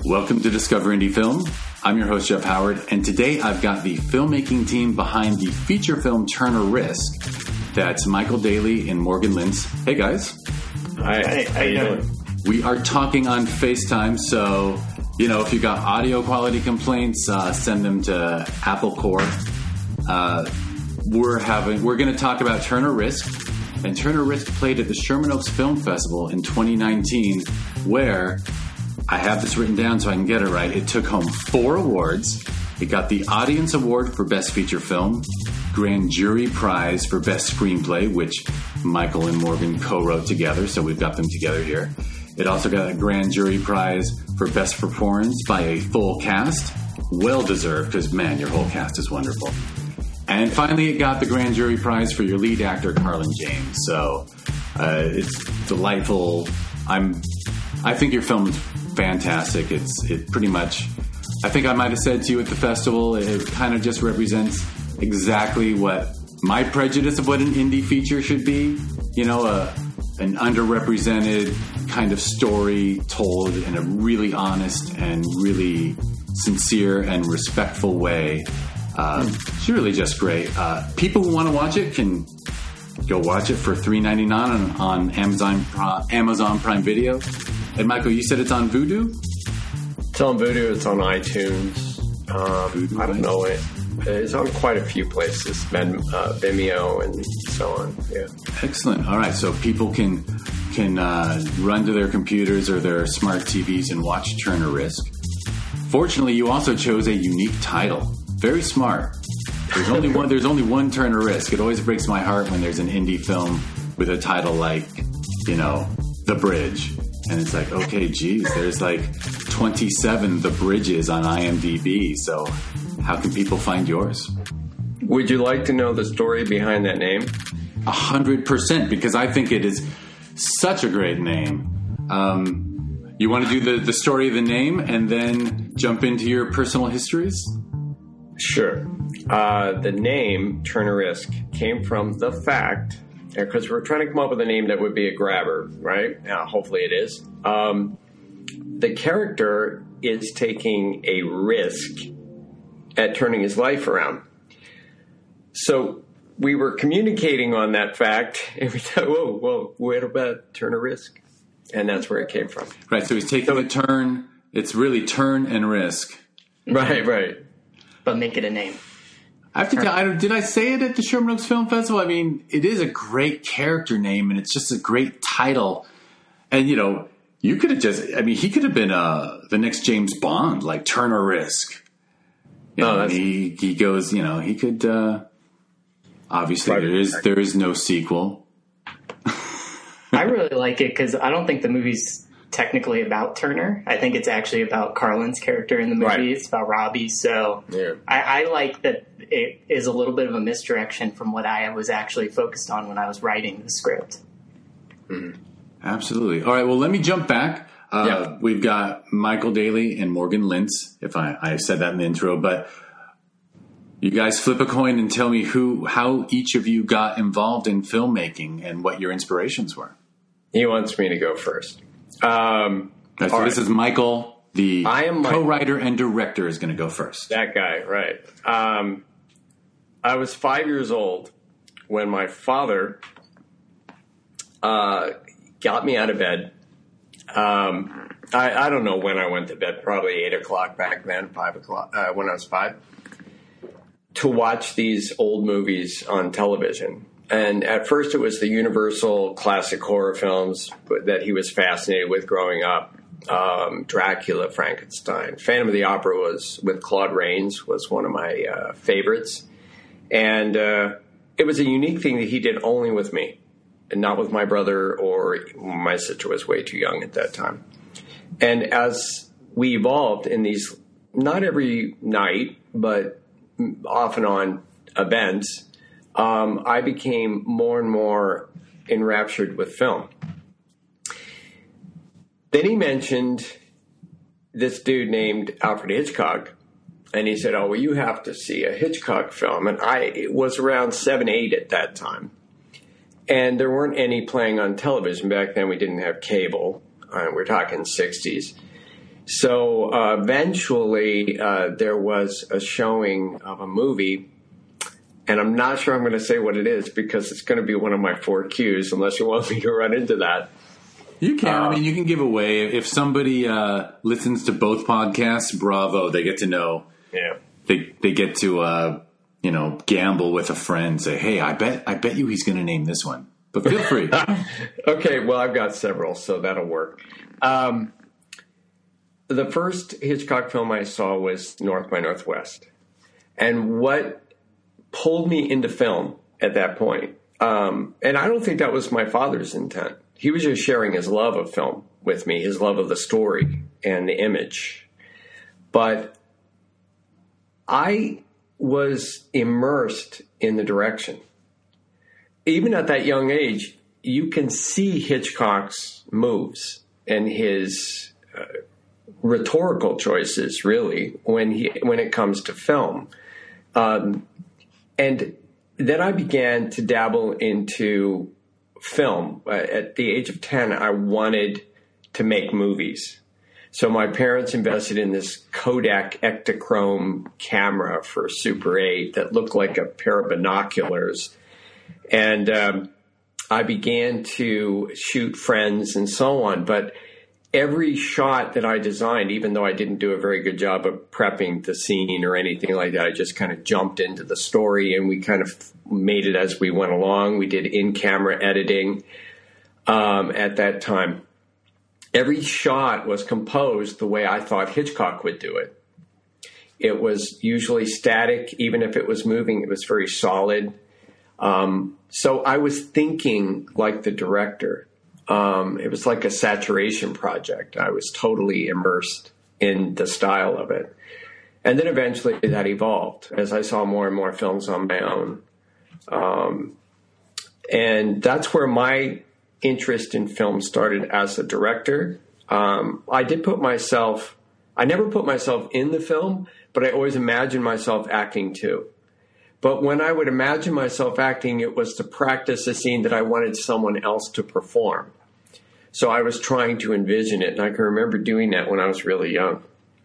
Welcome to Discover Indie Film. I'm your host, Jeff Howard, and today I've got the filmmaking team behind the feature film Turner Risk. That's Michael Daly and Morgan Lintz. Hey, guys. Hi. How you doing? We are talking on FaceTime, so, if you got audio quality complaints, send them to Apple Core. We're going to talk about Turner Risk, and Turner Risk played at the Sherman Oaks Film Festival in 2019, where I have this written down so I can get it right. It took home 4 awards. It got the Audience Award for Best Feature Film, Grand Jury Prize for Best Screenplay, which Michael and Morgan co-wrote together, so we've got them together here. It also got a Grand Jury Prize for Best Performance by a full cast. Well-deserved, because, man, your whole cast is wonderful. And finally, it got the Grand Jury Prize for your lead actor, Carlin James. So it's delightful. I think your film is fantastic. It pretty much, I think I might have said to you at the festival, it kind of just represents exactly what my prejudice of what an indie feature should be. An underrepresented kind of story told in a really honest and really sincere and respectful way. It's really just great. People who want to watch it can go watch it for $3.99 on Amazon Prime Video. And Michael, you said it's on Vudu? It's on Vudu. It's on iTunes. I don't know it. It's on quite a few places, Vimeo and so on. Yeah. Excellent. All right, so people can run to their computers or their smart TVs and watch Turner Risk. Fortunately, you also chose a unique title. Very smart. There's only one Turner Risk. It always breaks my heart when there's an indie film with a title like, The Bridge. And it's like, okay, geez, there's like 27 The Bridges on IMDb. So how can people find yours? Would you like to know the story behind that name? 100%, because I think it is such a great name. You want to do the story of the name and then jump into your personal histories? Sure. The name Turner Risk came from the fact, because we're trying to come up with a name that would be a grabber, right? Hopefully it is. The character is taking a risk at turning his life around. So we were communicating on that fact, and we thought, what about Turner Risk? And that's where it came from. Right, so he's taking a turn. It's really turn and risk. Right. But make it a name. I have to tell, did I say it at the Sherman Oaks Film Festival? I mean, it is a great character name, and it's just a great title. And, you could have he could have been the next James Bond, like Turner Risk. He goes, he could, obviously there is no sequel. I really like it because I don't think the movie's technically about Turner. I think it's actually about Carlin's character in the movie. Right. It's about Robbie. So yeah. I like that it is a little bit of a misdirection from what I was actually focused on when I was writing the script. Mm-hmm. Absolutely. All right, well, let me jump back. We've got Michael Daly and Morgan Lintz, if I said that in the intro, but you guys flip a coin and tell me how each of you got involved in filmmaking and what your inspirations were. He wants me to go first. This is Michael, the co-writer and director, is going to go first. That guy, right. I was 5 years old when my father got me out of bed. I don't know when I went to bed, probably 8 o'clock back then, 5 o'clock, when I was 5, to watch these old movies on television. And at first it was the Universal classic horror films that he was fascinated with growing up. Dracula, Frankenstein. Phantom of the Opera with Claude Rains was one of my favorites. And it was a unique thing that he did only with me, and not with my brother, or my sister was way too young at that time. And as we evolved in these, not every night, but off and on events, I became more and more enraptured with film. Then he mentioned this dude named Alfred Hitchcock, and he said, you have to see a Hitchcock film. And it was around 7, 8 at that time. And there weren't any playing on television. Back then we didn't have cable. We're talking 60s. So eventually there was a showing of a movie, and I'm not sure I'm going to say what it is because it's going to be one of my 4 Qs unless you want me to run into that. You can. I mean, you can give away. If somebody listens to both podcasts, bravo, they get to know. Yeah. They get to, gamble with a friend, say, hey, I bet you he's going to name this one. But feel free. Okay, well, I've got several, so that'll work. The first Hitchcock film I saw was North by Northwest. And what pulled me into film at that point, and I don't think that was my father's intent. He was just sharing his love of film with me, his love of the story and the image. But I was immersed in the direction. Even at that young age, you can see Hitchcock's moves and his rhetorical choices, really, when it comes to film. And then I began to dabble into film. At the age of 10, I wanted to make movies. So my parents invested in this Kodak Ektachrome camera for Super 8 that looked like a pair of binoculars. And I began to shoot friends and so on. But every shot that I designed, even though I didn't do a very good job of prepping the scene or anything like that, I just kind of jumped into the story and we kind of made it as we went along. We did in-camera editing at that time. Every shot was composed the way I thought Hitchcock would do it. It was usually static. Even if it was moving, it was very solid. So I was thinking like the director. It was like a saturation project. I was totally immersed in the style of it. And then eventually that evolved as I saw more and more films on my own. And that's where my interest in film started as a director. I never put myself in the film, but I always imagined myself acting too. But when I would imagine myself acting, it was to practice a scene that I wanted someone else to perform. So I was trying to envision it, and I can remember doing that when I was really young.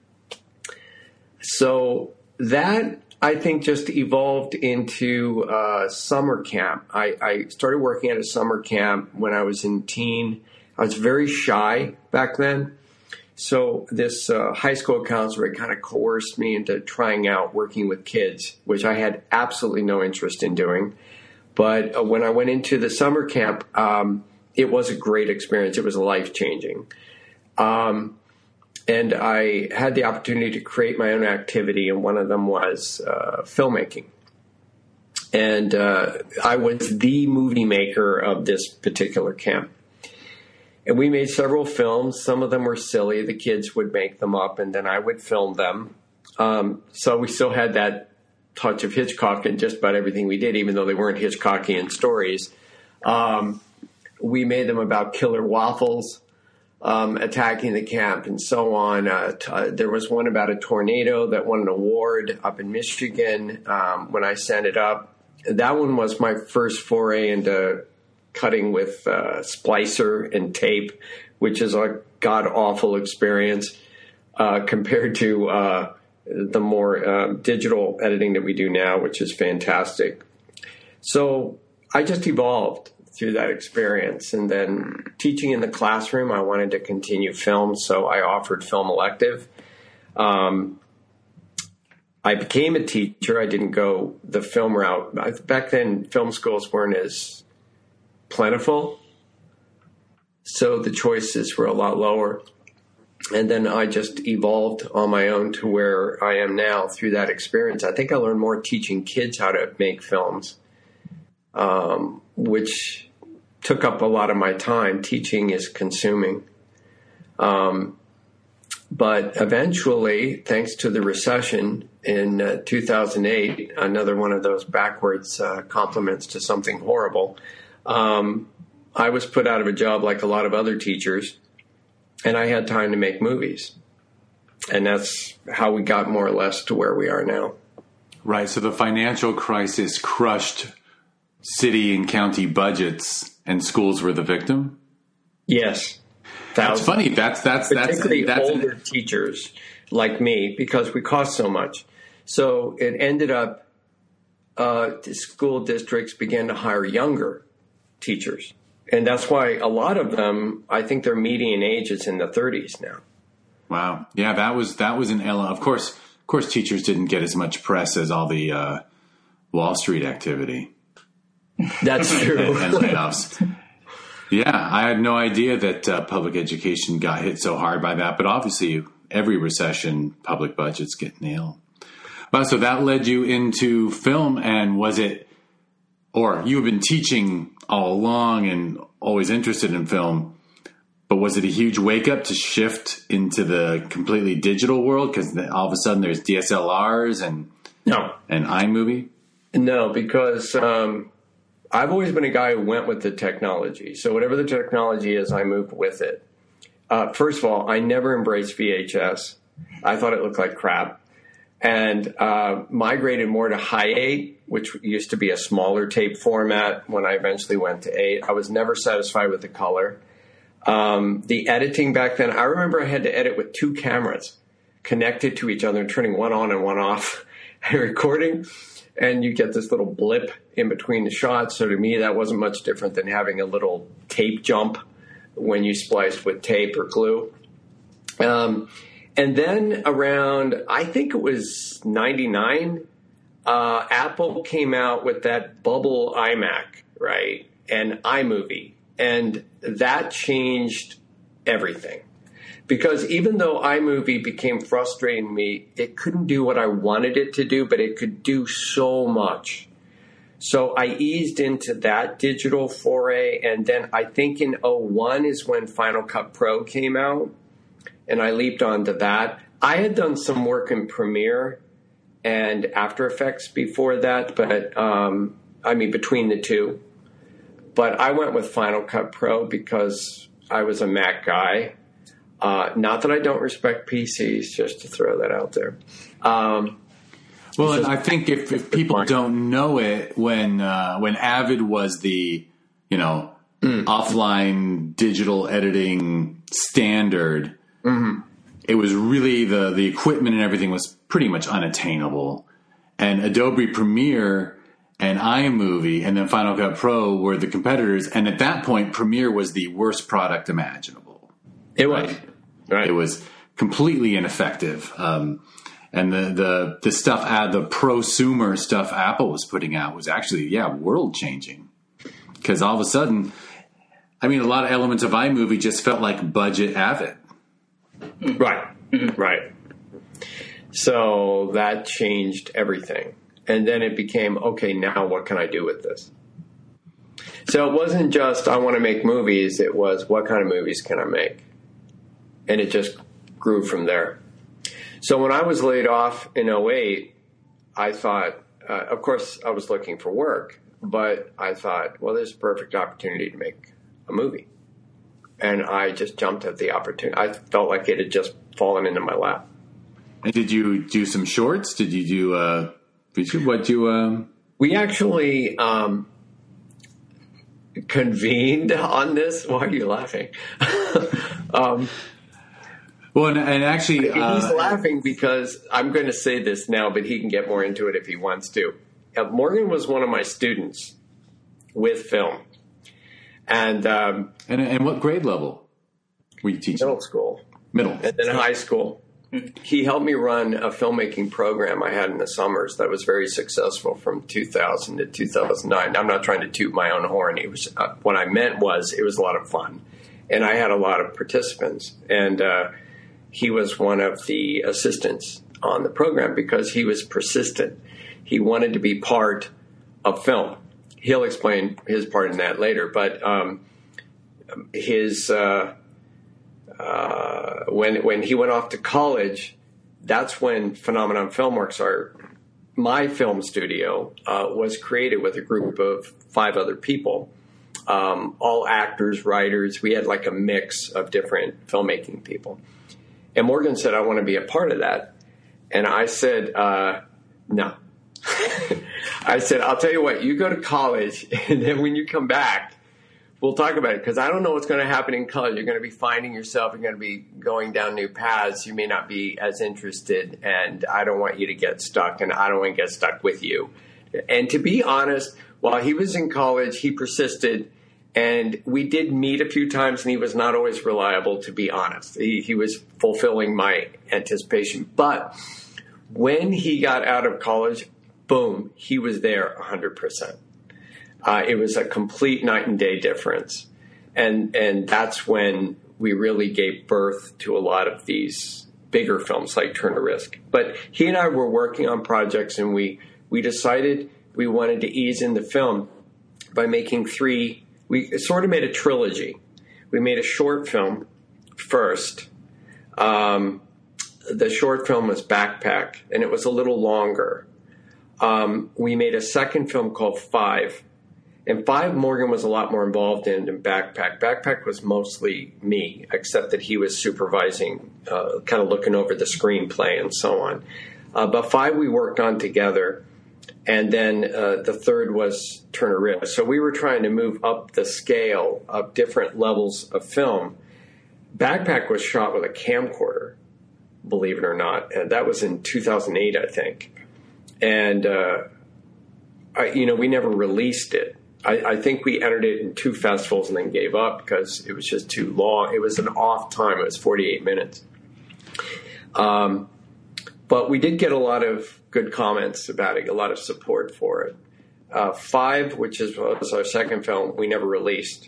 So that, I think, just evolved into summer camp. I started working at a summer camp when I was in teen. I was very shy back then. So this high school counselor kind of coerced me into trying out working with kids, which I had absolutely no interest in doing. But when I went into the summer camp, it was a great experience. It was life-changing. And I had the opportunity to create my own activity, and one of them was filmmaking. And I was the movie maker of this particular camp. And we made several films. Some of them were silly. The kids would make them up, and then I would film them. So we still had that touch of Hitchcock in just about everything we did, even though they weren't Hitchcockian stories. We made them about killer waffles attacking the camp and so on. There was one about a tornado that won an award up in Michigan when I sent it up. That one was my first foray into cutting with splicer and tape, which is a god-awful experience compared to the more digital editing that we do now, which is fantastic. So I just evolved through that experience. And then teaching in the classroom, I wanted to continue film, so I offered film elective. I became a teacher. I didn't go the film route. Back then, film schools weren't as plentiful, so the choices were a lot lower. And then I just evolved on my own to where I am now through that experience. I think I learned more teaching kids how to make films, which took up a lot of my time. Teaching is consuming. But eventually, thanks to the recession in 2008, another one of those backwards compliments to something horrible, I was put out of a job like a lot of other teachers, and I had time to make movies. And that's how we got more or less to where we are now. Right. So the financial crisis crushed city and county budgets, and schools were the victim? Yes. That's funny. That's particularly older teachers like me, because we cost so much. So it ended up school districts began to hire younger teachers, and that's why a lot of them, I think their median age is in the 30s now. Wow. Yeah, that was an Ella. Of course, teachers didn't get as much press as all the Wall Street activity. That's true. and layoffs. Yeah, I had no idea that public education got hit so hard by that. But obviously, every recession, public budgets get nailed. Well, so that led you into film, and was it, or you have been teaching all along and always interested in film, but was it a huge wake up to shift into the completely digital world? Because all of a sudden there's DSLRs and iMovie? No, because I've always been a guy who went with the technology. So whatever the technology is, I moved with it. First of all, I never embraced VHS. I thought it looked like crap. And migrated more to high 8, which used to be a smaller tape format when I eventually went to 8. I was never satisfied with the color. The editing back then, I remember I had to edit with 2 cameras connected to each other and turning one on and one off and recording. And you get this little blip in between the shots. So to me, that wasn't much different than having a little tape jump when you spliced with tape or glue. And then around, I think it was 99, Apple came out with that bubble iMac, right? And iMovie. And that changed everything. Because even though iMovie became frustrating to me, it couldn't do what I wanted it to do, but it could do so much. So I eased into that digital foray. And then I think in 2001 is when Final Cut Pro came out. And I leaped onto that. I had done some work in Premiere and After Effects before that, but between the two. But I went with Final Cut Pro because I was a Mac guy. Not that I don't respect PCs, just to throw that out there. Well, and I think if people don't know it, when Avid was the offline digital editing standard. Mm-hmm. It was really the equipment and everything was pretty much unattainable. And Adobe Premiere and iMovie and then Final Cut Pro were the competitors. And at that point, Premiere was the worst product imaginable. It was. Right. It was completely ineffective. And the stuff, the prosumer stuff Apple was putting out was actually, world changing. Because all of a sudden, a lot of elements of iMovie just felt like budget Avid. Right. Right. So that changed everything. And then it became, okay, now what can I do with this? So it wasn't just, I want to make movies. It was, what kind of movies can I make? And it just grew from there. So when I was laid off in 2008, I thought, of course, I was looking for work. But I thought, well, there's a perfect opportunity to make a movie. And I just jumped at the opportunity. I felt like it had just fallen into my lap. And did you do some shorts? Did you do We actually convened on this. Why are you laughing? Well, and actually... he's laughing because I'm going to say this now, but he can get more into it if he wants to. Morgan was one of my students with film. And what grade level were you teaching? Middle school. Middle. And then high school. He helped me run a filmmaking program I had in the summers that was very successful from 2000 to 2009. I'm not trying to toot my own horn. It was what I meant was it was a lot of fun. And I had a lot of participants. And he was one of the assistants on the program because he was persistent. He wanted to be part of film. He'll explain his part in that later, but when he went off to college, that's when Phenomenon Filmworks, my film studio, was created with a group of 5 other people, all actors, writers. We had like a mix of different filmmaking people. And Morgan said, I want to be a part of that. And I said, no. I said, I'll tell you what, you go to college, and then when you come back, we'll talk about it because I don't know what's going to happen in college. You're going to be finding yourself. You're going to be going down new paths. You may not be as interested, and I don't want you to get stuck, and I don't want to get stuck with you. And to be honest, while he was in college, he persisted, and we did meet a few times, and he was not always reliable, to be honest. He was fulfilling my anticipation. But when he got out of college, boom, he was there 100%. It was a complete night and day difference. And that's when we really gave birth to a lot of these bigger films like Turner Risk. But he and I were working on projects, and we decided we wanted to ease into film by making three. We sort of made a trilogy. We made a short film first. The short film was Backpack, and it was a little longer. We made a second film called Five. And Five, Morgan was a lot more involved in than Backpack. Backpack was mostly me, except that he was supervising, kind of looking over the screenplay and so on. But Five we worked on together. And then the third was Turner Risk. So we were trying to move up the scale of different levels of film. Backpack was shot with a camcorder, believe it or not. And that was in 2008, I think. And, we never released it. I think we entered it in 2 festivals and then gave up because it was just too long. It was an off time. It was 48 minutes. But we did get a lot of good comments about it, a lot of support for it. Five, which was our second film, we never released.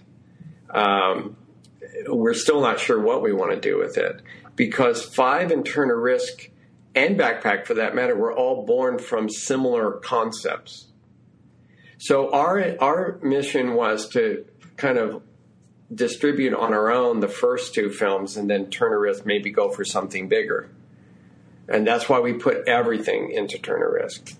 We're still not sure what we want to do with it because Five and Turner Risk and Backpack, for that matter, were all born from similar concepts. So our mission was to kind of distribute on our own the first 2 films and then Turner Risk maybe go for something bigger. And that's why we put everything into Turner Risk.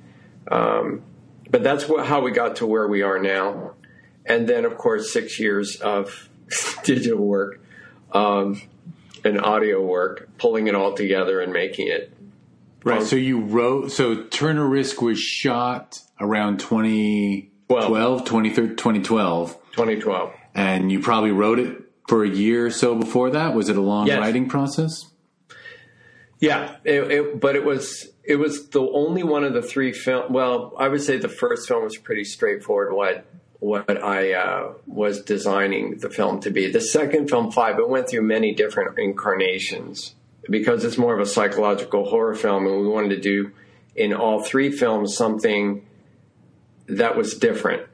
But that's how we got to where we are now. And then, of course, 6 years of digital work and audio work, pulling it all together and making it. Right. So Turner Risk was shot around 2012. 2012. And you probably wrote it for a year or so before that. Was it a long writing process? Yeah, but it was the only one of the 3 films. Well, I would say the first film was pretty straightforward. What I was designing the film to be. The second film, Five, it went through many different incarnations because it's more of a psychological horror film, and we wanted to do in all 3 films something that was different.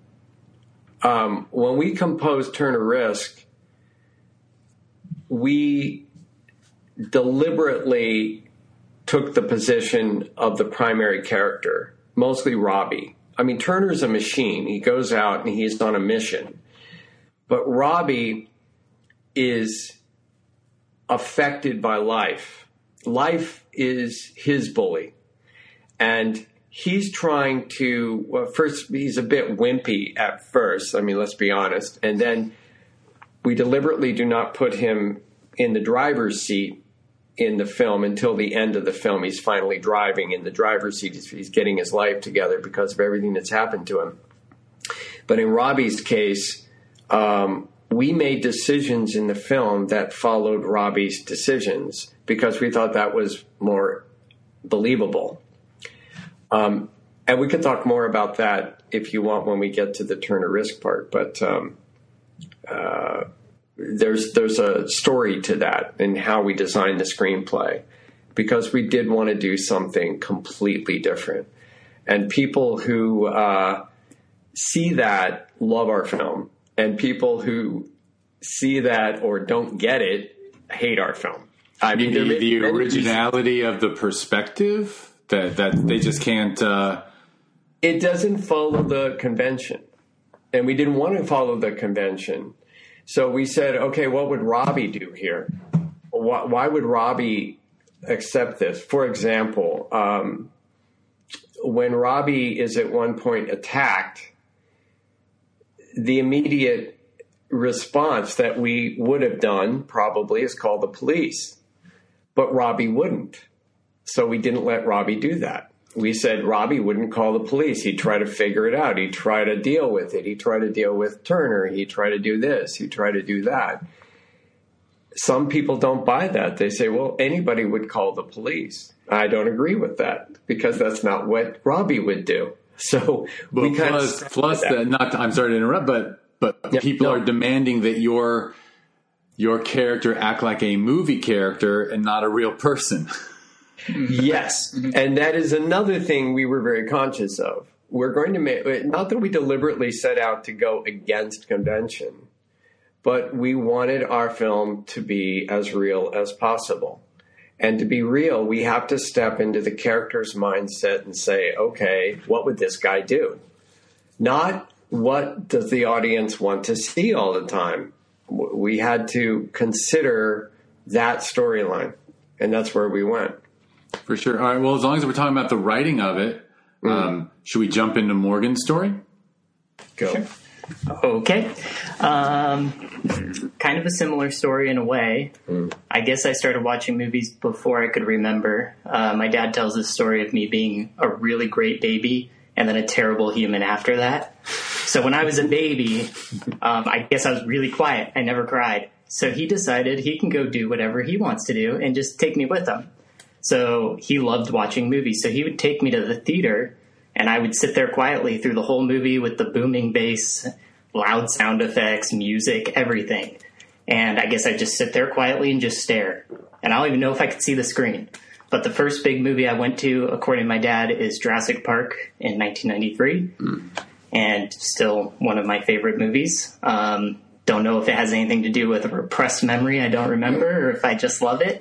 When we composed Turner Risk, we deliberately took the position of the primary character, mostly Robbie. I mean, Turner's a machine. He goes out and he's on a mission. But Robbie is affected by life. Life is his bully. And he's trying to, well, first, he's a bit wimpy at first. I mean, let's be honest. And then we deliberately do not put him in the driver's seat in the film until the end of the film. He's finally driving in the driver's seat. He's getting his life together because of everything that's happened to him. But in Robbie's case, we made decisions in the film that followed Robbie's decisions because we thought that was more believable. And we can talk more about that if you want when we get to the Turner Risk part. But there's a story to that and how we designed the screenplay because we did want to do something completely different. And people who see that love our film, and people who see that or don't get it hate our film. I mean, the originality of the perspective that they just can't. It doesn't follow the convention, and we didn't want to follow the convention. So we said, okay, what would Robbie do here? Why would Robbie accept this? For example, when Robbie is at one point attacked, the immediate response that we would have done probably is call the police. But Robbie wouldn't. So we didn't let Robbie do that. we said Robbie wouldn't call the police. He'd try to figure it out. He'd try to deal with it. He'd try to deal with Turner. He'd try to do this. He'd try to do that. Some people don't buy that. They say, well, anybody would call the police. I don't agree with that because that's not what Robbie would do. So we plus that. I'm sorry to interrupt, but people are demanding that your character act like a movie character and not a real person. Yes. And that is another thing we were very conscious of. We're going to make, not that we deliberately set out to go against convention, but we wanted our film to be as real as possible. And to be real, we have to step into the character's mindset and say, okay, what would this guy do? Not what does the audience want to see all the time. We had to consider that storyline, and that's where we went. For sure. All right. Well, as long as we're talking about the writing of it, should we jump into Morgan's story? Go. Sure. Okay. Kind of a similar story in a way. I guess I started watching movies before I could remember. My dad tells this story of me being a really great baby and then a terrible human after that. So when I was a baby, I guess I was really quiet. I never cried. So he decided he can go do whatever he wants to do and just take me with him. So he loved watching movies. So he would take me to the theater, and I would sit there quietly through the whole movie with the booming bass, loud sound effects, music, everything. And I guess I'd just sit there quietly and just stare. And I don't even know if I could see the screen. But the first big movie I went to, according to my dad, is Jurassic Park in 1993. And still one of my favorite movies. Don't know if it has anything to do with a repressed memory I don't remember, or if I just love it.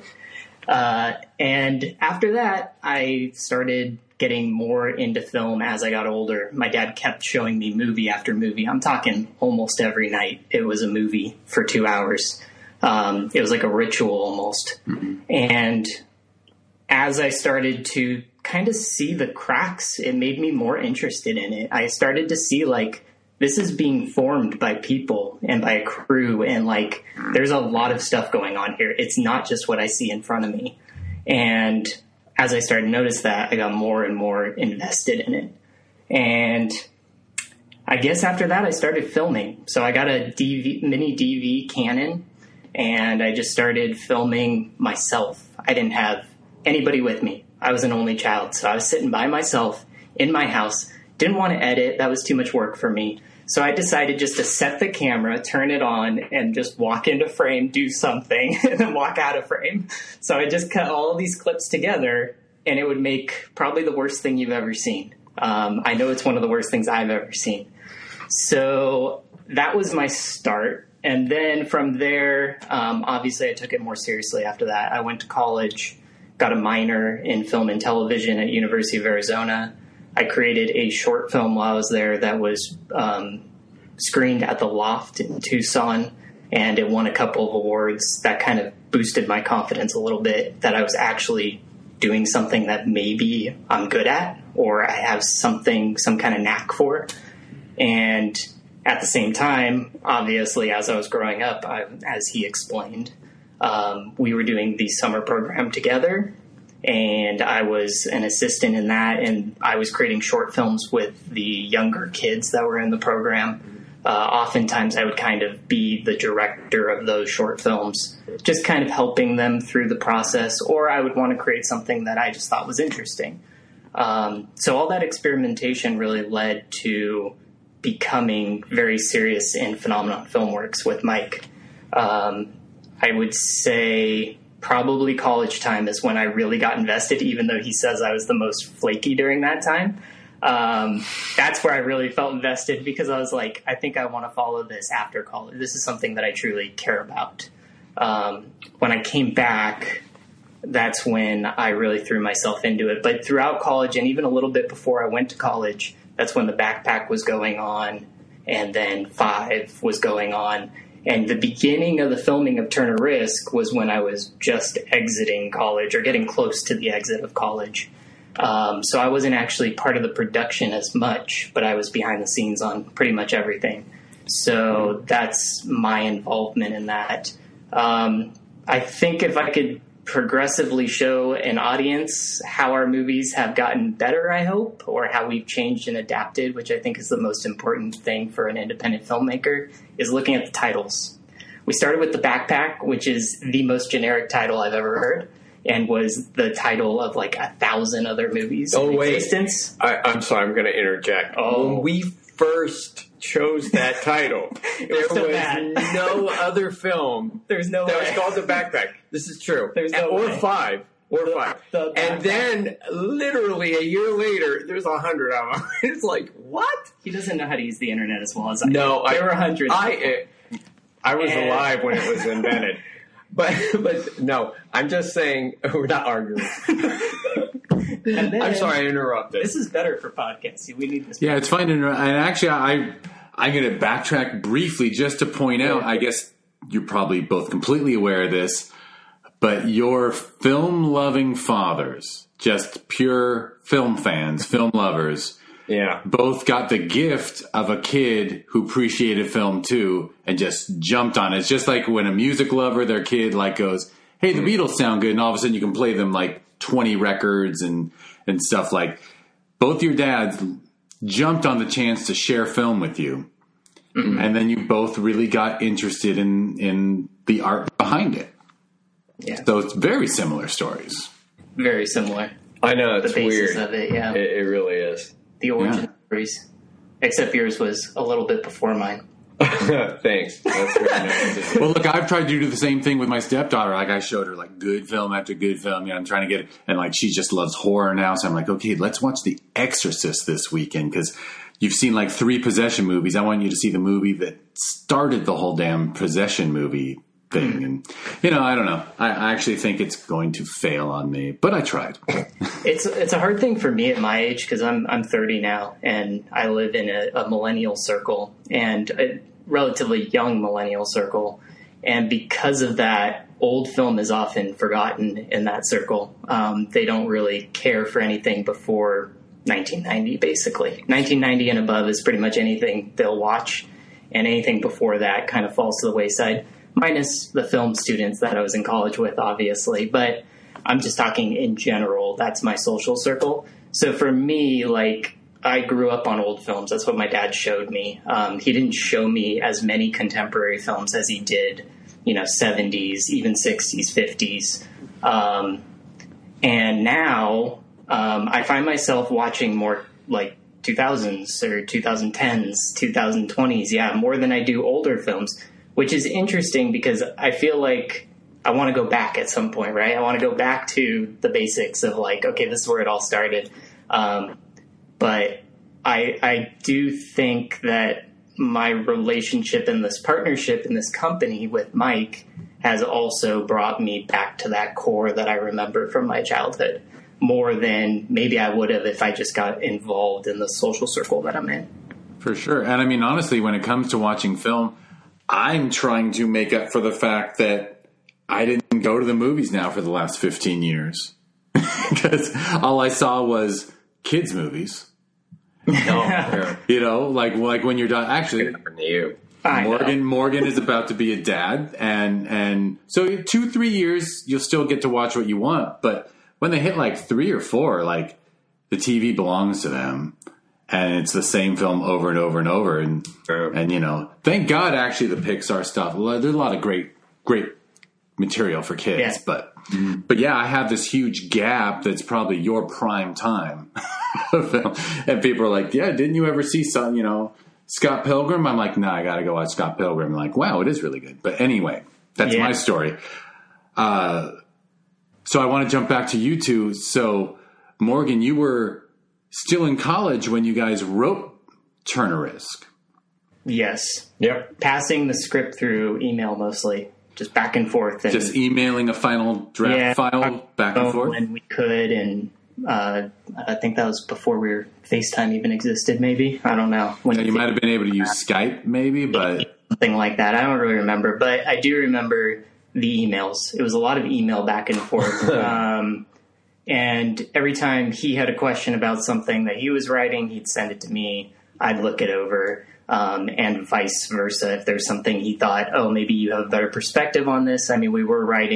And after that, I started getting more into film as I got older. My dad kept showing me movie after movie. I'm talking almost every night. It was a movie for 2 hours. It was like a ritual almost. And as I started to kind of see the cracks, it made me more interested in it. I started to see like, this is being formed by people and by a crew, and like there's a lot of stuff going on here. It's not just what I see in front of me. And as I started to notice that, I got more and more invested in it. And I guess after that, I started filming. So I got a mini DV Canon, and I just started filming myself. I didn't have anybody with me. I was an only child, so I was sitting by myself in my house. Didn't want to edit. That was too much work for me. So I decided just to set the camera, turn it on, and just walk into frame, do something, and then walk out of frame. So I just cut all of these clips together, and it would make probably the worst thing you've ever seen. I know it's one of the worst things I've ever seen. So that was my start. And then from there, obviously I took it more seriously after that. I went to college, got a minor in film and television at University of Arizona. I created a short film while I was there that was screened at the Loft in Tucson, and it won a couple of awards. That kind of boosted my confidence a little bit that I was actually doing something that maybe I'm good at, or I have some kind of knack for. And at the same time, obviously, as I was growing up, as he explained, we were doing the summer program together. And I was an assistant in that, and I was creating short films with the younger kids that were in the program. Oftentimes I would kind of be the director of those short films, just kind of helping them through the process, or I would want to create something that I just thought was interesting. So all that experimentation really led to becoming very serious in Phenomenon Filmworks with Mike. I would say probably college time is when I really got invested, even though he says I was the most flaky during that time. That's where I really felt invested, because I was like, I think I want to follow this after college. This is something that I truly care about. When I came back, that's when I really threw myself into it. But throughout college, and even a little bit before I went to college, that's when the backpack was going on, and then 5 was going on. And the beginning of the filming of Turner Risk was when I was just exiting college, or getting close to the exit of college. So I wasn't actually part of the production as much, but I was behind the scenes on pretty much everything. So that's my involvement in that. I think if I could progressively show an audience how our movies have gotten better, I hope, or how we've changed and adapted, which I think is the most important thing for an independent filmmaker, is looking at the titles. We started with The Backpack, which is the most generic title I've ever heard, and was the title of like 1,000 other movies in existence. I'm sorry, I'm going to interject. When we first chose that title, there was no other film that was called The Backpack. This is true. There's no way. Five. And then, literally a year later, there's 100 of them. It's like, what? He doesn't know how to use the internet as well as I do. No, there were hundreds. I was alive when it was invented. But no, I'm just saying, we're not arguing. I'm sorry I interrupted. This is better for podcasts. We need this. Yeah, it's fine to interrupt. And actually, I'm going to backtrack briefly just to point out, I guess you're probably both completely aware of this, but your film-loving fathers, just pure film fans, film lovers, both got the gift of a kid who appreciated film too and just jumped on it. It's just like when a music lover, their kid like goes, hey, the Beatles sound good, and all of a sudden you can play them like 20 records and stuff. Like, both your dads jumped on the chance to share film with you. Mm-hmm. And then you both really got interested in the art behind it. Yeah. So it's very similar stories. Very similar. I know, it's the basis weird. Of it, yeah. It really is. The origin stories. Except yours was a little bit before mine. Thanks. That's very nice. Well, look, I've tried to do the same thing with my stepdaughter. Like, I showed her like good film after good film. I'm trying to get it, and like she just loves horror now. So I'm like, okay, let's watch The Exorcist this weekend because you've seen like 3 possession movies. I want you to see the movie that started the whole damn possession movie thing. And I don't know. I actually think it's going to fail on me, but I tried. It's a hard thing for me at my age because I'm 30 now and I live in a millennial circle and a relatively young millennial circle. And because of that, old film is often forgotten in that circle. They don't really care for anything before 1990, basically. 1990 and above is pretty much anything they'll watch, and anything before that kind of falls to the wayside. Minus the film students that I was in college with, obviously. But I'm just talking in general. That's my social circle. So for me, like, I grew up on old films. That's what my dad showed me. He didn't show me as many contemporary films as he did, 70s, even 60s, 50s. And now I find myself watching more like 2000s or 2010s, 2020s. Yeah, more than I do older films. Which is interesting because I feel like I want to go back at some point, right? I want to go back to the basics of like, okay, this is where it all started. But I do think that my relationship and this partnership in this company with Mike has also brought me back to that core that I remember from my childhood more than maybe I would have if I just got involved in the social circle that I'm in. For sure. And I mean, honestly, when it comes to watching film, I'm trying to make up for the fact that I didn't go to the movies now for the last 15 years because all I saw was kids' movies. No, like when you're done. Actually, Morgan is about to be a dad, and so 2-3 years you'll still get to watch what you want. But when they hit like 3 or 4, like the TV belongs to them. And it's the same film over and over and over. And thank God, actually, the Pixar stuff, there's a lot of great material for kids. Yeah. But yeah, I have this huge gap that's probably your prime time. And people are like, yeah, didn't you ever see some, Scott Pilgrim? I'm like, no, I got to go watch Scott Pilgrim. I'm like, wow, it is really good. But anyway, that's my story. So I want to jump back to you two. So, Morgan, you were still in college when you guys wrote Turner Risk. Yes. Yep. Passing the script through email mostly, just back and forth. And just emailing a final draft file back and forth? When we could, and I think that was before FaceTime even existed, maybe. I don't know. You might have been able to use Skype, maybe, but... Something like that. I don't really remember, but I do remember the emails. It was a lot of email back and forth. And every time he had a question about something that he was writing, he'd send it to me. I'd look it over, and vice versa. If there's something he thought, oh, maybe you have a better perspective on this. I mean, we were writing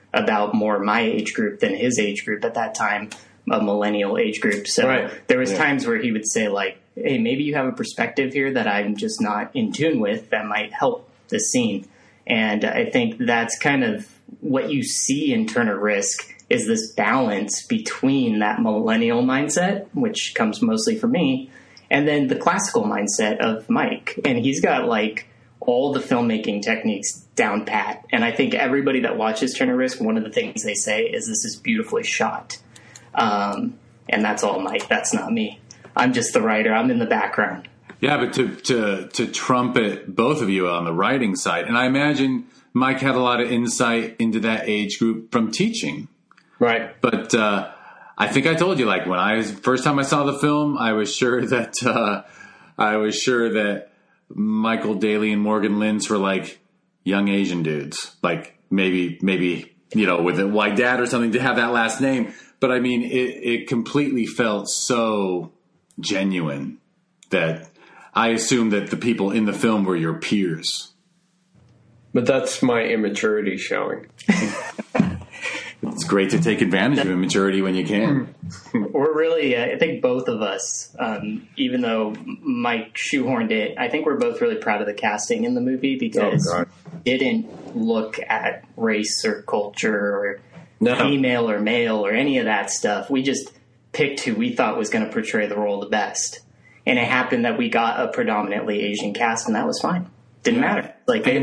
about more my age group than his age group at that time, a millennial age group. So there was times where he would say like, hey, maybe you have a perspective here that I'm just not in tune with that might help the scene. And I think that's kind of what you see in Turner Risk is this balance between that millennial mindset, which comes mostly from me, and then the classical mindset of Mike. And he's got like all the filmmaking techniques down pat. And I think everybody that watches Turner Risk, one of the things they say is this is beautifully shot. And that's all Mike. That's not me. I'm just the writer. I'm in the background. Yeah, but to trumpet both of you on the writing side, and I imagine Mike had a lot of insight into that age group from teaching. Right. But I think I told you, like, when first time I saw the film, I was sure that Michael Daly and Morgan Lynch were like young Asian dudes, like maybe with a white dad or something to have that last name. But I mean, it completely felt so genuine that I assumed that the people in the film were your peers. But that's my immaturity showing. It's great to take advantage of immaturity when you can. We're really, I think both of us, even though Mike shoehorned it, I think we're both really proud of the casting in the movie because it didn't look at race or culture or female or male or any of that stuff. We just picked who we thought was going to portray the role the best. And it happened that we got a predominantly Asian cast, and that was fine. Didn't matter. Like, I think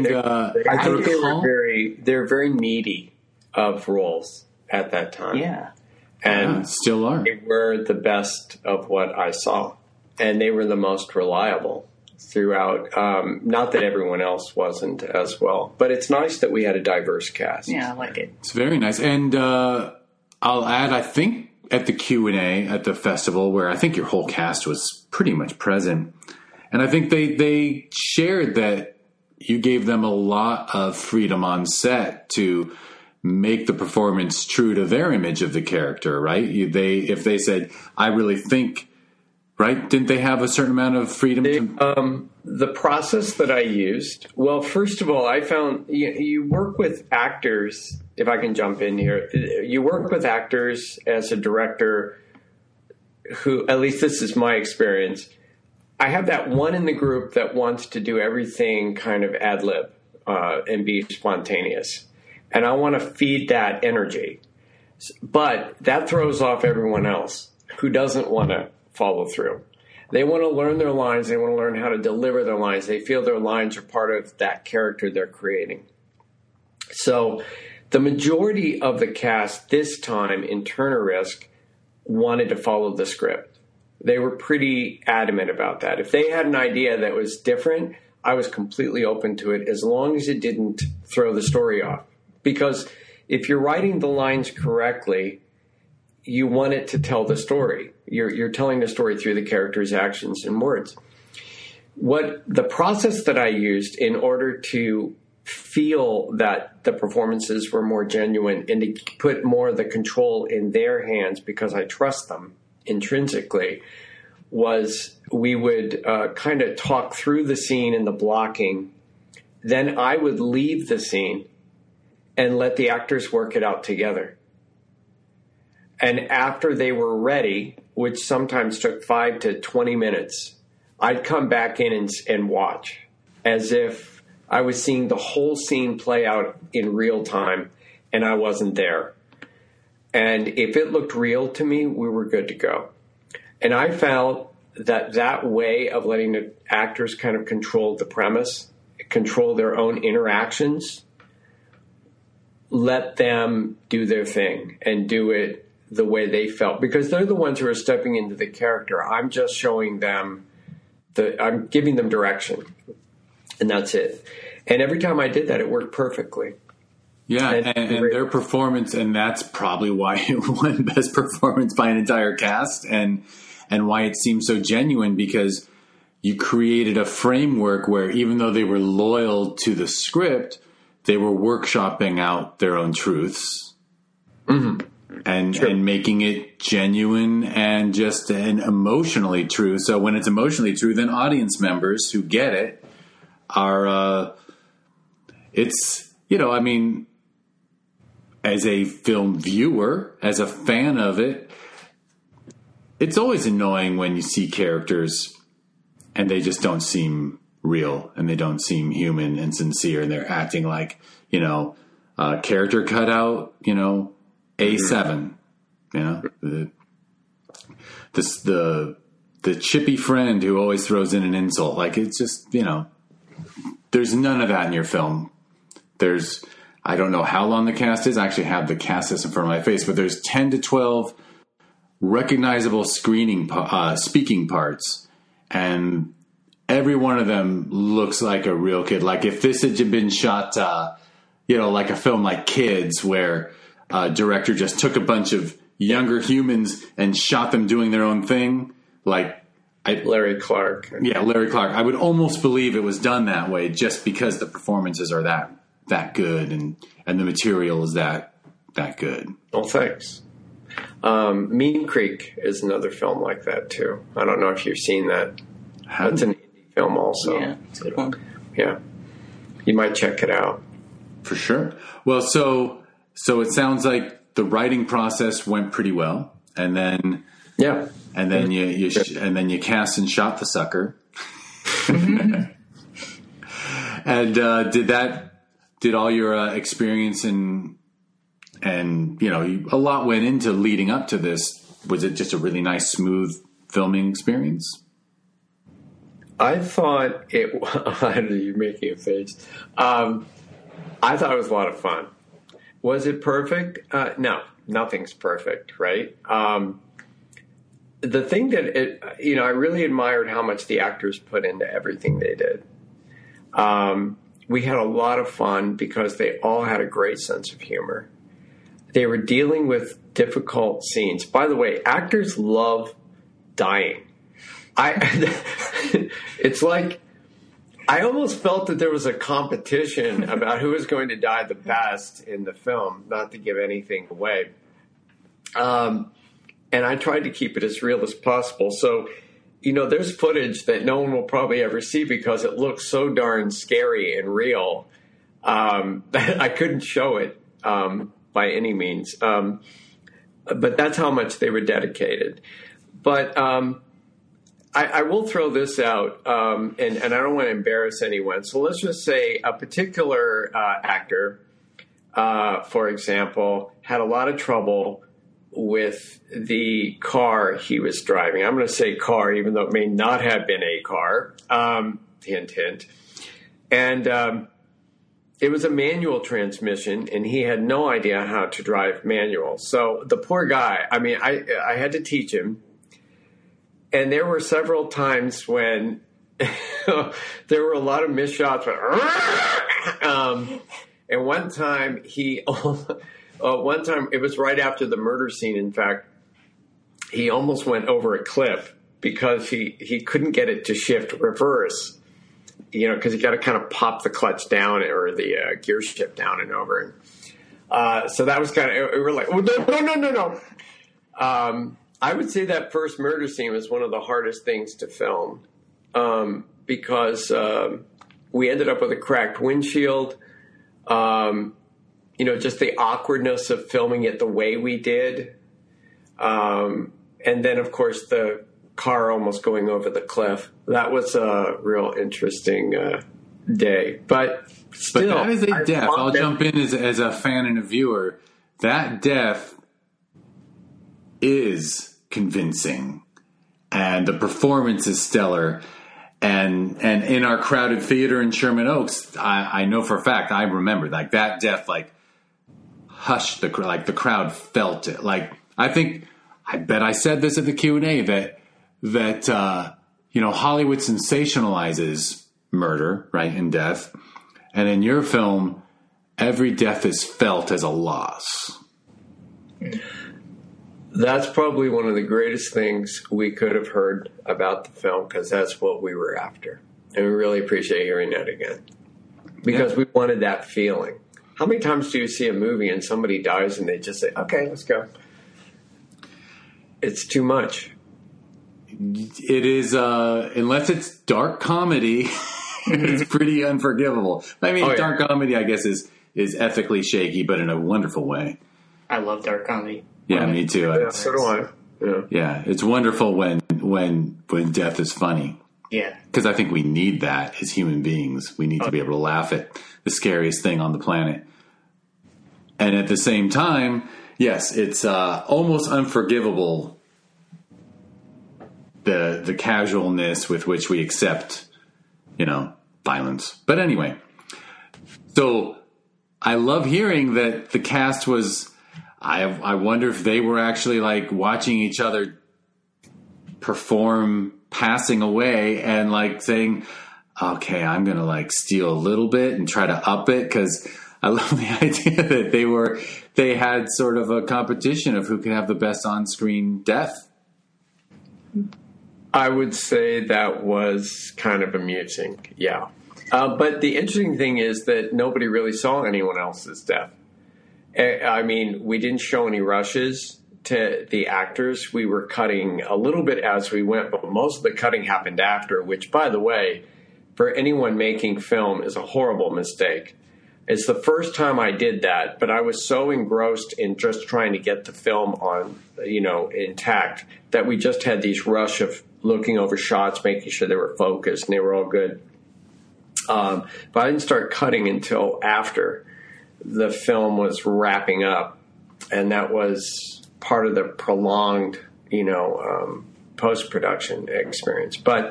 they're very needy of roles at that time. Yeah. And still are. They were the best of what I saw. And they were the most reliable throughout. Not that everyone else wasn't as well. But it's nice that we had a diverse cast. Yeah, I like it. It's very nice. And I'll add, I think, at the Q&A at the festival, where I think your whole cast was pretty much present. And I think they shared that you gave them a lot of freedom on set to make the performance true to their image of the character, right? If they said, I really think, right? Didn't they have a certain amount of freedom? The process that I used, well, first of all, I found you work with actors, if I can jump in here, you work with actors as a director who, at least this is my experience, I have that one in the group that wants to do everything kind of ad lib and be spontaneous. And I want to feed that energy. But that throws off everyone else who doesn't want to follow through. They want to learn their lines. They want to learn how to deliver their lines. They feel their lines are part of that character they're creating. So the majority of the cast this time in Turner Risk wanted to follow the script. They were pretty adamant about that. If they had an idea that was different, I was completely open to it as long as it didn't throw the story off. Because if you're writing the lines correctly, you want it to tell the story. You're telling the story through the character's actions and words. What the process that I used in order to feel that the performances were more genuine and to put more of the control in their hands because I trust them intrinsically was we would kind of talk through the scene and the blocking. Then I would leave the scene and let the actors work it out together. And after they were ready, which sometimes took 5 to 20 minutes, I'd come back in and watch as if I was seeing the whole scene play out in real time and I wasn't there. And if it looked real to me, we were good to go. And I felt that way of letting the actors kind of control the premise, control their own interactions, let them do their thing and do it the way they felt, because they're the ones who are stepping into the character. I'm just showing them I'm giving them direction, and that's it. And every time I did that, it worked perfectly. Yeah, and their performance, and that's probably why it won Best Performance by an entire cast, and why it seemed so genuine, because you created a framework where even though they were loyal to the script, they were workshopping out their own truths. Mm-hmm. And making it genuine and emotionally true. So when it's emotionally true, then audience members who get it are, as a film viewer, as a fan of it, it's always annoying when you see characters and they just don't seem real and they don't seem human and sincere, and they're acting like, character cutout, A7, the chippy friend who always throws in an insult. Like, it's just, there's none of that in your film. I don't know how long the cast is. I actually have the cast list in front of my face, but there's 10 to 12 recognizable speaking parts, and every one of them looks like a real kid. Like, if this had been shot, like a film like Kids, where a director just took a bunch of younger humans and shot them doing their own thing, Larry Clark. Yeah, Larry Clark. I would almost believe it was done that way, just because the performances are that good and the material is that good. Well, thanks. Mean Creek is another film like that too. I don't know if you've seen that. It's an indie film also. Yeah, it's a good one. Yeah. You might check it out. For sure. Well, so it sounds like the writing process went pretty well, and then you cast and shot the sucker. And did all your experience and a lot went into leading up to this. Was it just a really nice, smooth filming experience? I thought you're making a face. I thought it was a lot of fun. Was it perfect? No, nothing's perfect, right? The thing that I really admired how much the actors put into everything they did. We had a lot of fun because they all had a great sense of humor. They were dealing with difficult scenes. By the way, actors love dying. It's like, I almost felt that there was a competition about who was going to die the best in the film, not to give anything away. And I tried to keep it as real as possible. So, there's footage that no one will probably ever see because it looks so darn scary and real that I couldn't show it by any means. But that's how much they were dedicated. But I will throw this out, and I don't want to embarrass anyone. So let's just say a particular actor, for example, had a lot of trouble with the car he was driving. I'm going to say car, even though it may not have been a car. Hint, hint. And it was a manual transmission, and he had no idea how to drive manual. So the poor guy, I had to teach him. And there were several times when there were a lot of missed shots. And one time it was right after the murder scene. In fact, he almost went over a cliff because he couldn't get it to shift reverse. Because you got to kind of pop the clutch down or the gear shift down and over. So that was kind of, we were like, oh, no. I would say that first murder scene was one of the hardest things to film because we ended up with a cracked windshield. Just the awkwardness of filming it the way we did. And then, of course, the car almost going over the cliff. That was a real interesting day. But still, that is a death. I'll jump in as a fan and a viewer. That death is convincing, and the performance is stellar. And in our crowded theater in Sherman Oaks, I know for a fact, I remember that death, hushed the crowd felt it. I bet I said this at the Q&A that Hollywood sensationalizes murder, right, and death, and in your film, every death is felt as a loss. That's probably one of the greatest things we could have heard about the film, because that's what we were after. And we really appreciate hearing that again. Because we wanted that feeling. How many times do you see a movie and somebody dies and they just say, okay, let's go? It's too much. It is, unless it's dark comedy, it's pretty unforgivable. Dark comedy, I guess, is is ethically shaky, but in a wonderful way. I love dark comedy. Yeah, me too. Yeah, so do I. Yeah, it's wonderful when death is funny. Yeah. Because I think we need that as human beings. We need to be able to laugh at the scariest thing on the planet. And at the same time, yes, it's almost unforgivable, the casualness with which we accept, violence. But anyway, so I love hearing that the cast was, I wonder if they were actually like watching each other perform passing away and like saying, okay, I'm going to like steal a little bit and try to up it, because I love the idea that they had sort of a competition of who could have the best on-screen death. I would say that was kind of amusing, yeah. But the interesting thing is that nobody really saw anyone else's death. I mean, we didn't show any rushes to the actors. We were cutting a little bit as we went, but most of the cutting happened after, which, by the way, for anyone making film is a horrible mistake. It's the first time I did that, but I was so engrossed in just trying to get the film on, intact, that we just had these rush of looking over shots, making sure they were focused, and they were all good. But I didn't start cutting until after the film was wrapping up, and that was part of the prolonged, post-production experience. But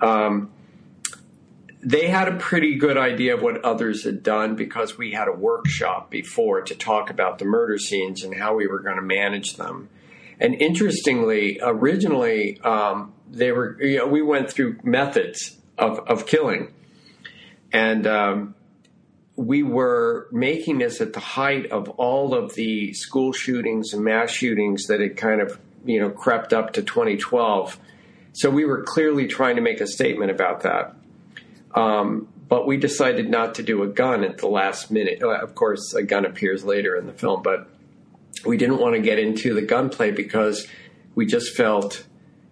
they had a pretty good idea of what others had done, because we had a workshop before to talk about the murder scenes and how we were going to manage them. And interestingly, originally, we went through methods of killing. And we were making this at the height of all of the school shootings and mass shootings that had kind of, crept up to 2012. So we were clearly trying to make a statement about that. But we decided not to do a gun at the last minute. Of course, a gun appears later in the film, but we didn't want to get into the gunplay because we just felt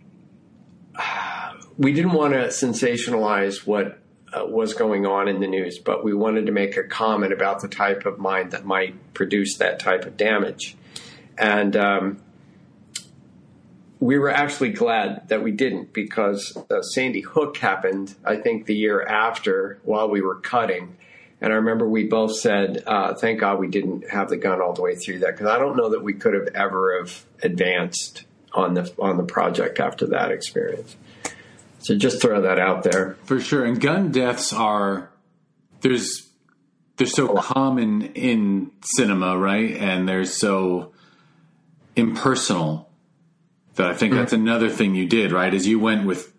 we didn't want to sensationalize what was going on in the news, but we wanted to make a comment about the type of mind that might produce that type of damage. And we were actually glad that we didn't, because Sandy Hook happened, I think, the year after while we were cutting. And I remember we both said, thank God we didn't have the gun all the way through that, because I don't know that we could have ever have advanced on the project after that experience. So just throw that out there. For sure. And gun deaths they're so common in cinema, right? And they're so impersonal that I think that's another thing you did, right? Is you went with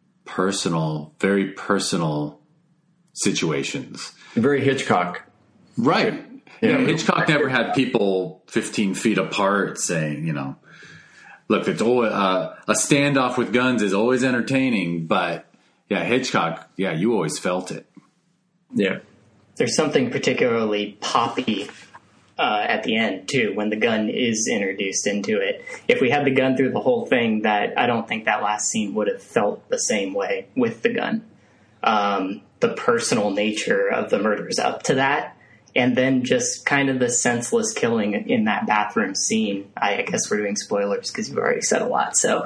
very personal situations. Very Hitchcock. Right. Yeah, Hitchcock never had people 15 feet apart saying, look, it's always, a standoff with guns is always entertaining, but yeah, Hitchcock, you always felt it. Yeah. There's something particularly poppy at the end, too, when the gun is introduced into it. If we had the gun through the whole thing, I don't think that last scene would have felt the same way with the gun. The personal nature of the murders up to that, and then just kind of the senseless killing in that bathroom scene. I guess we're doing spoilers because you've already said a lot. So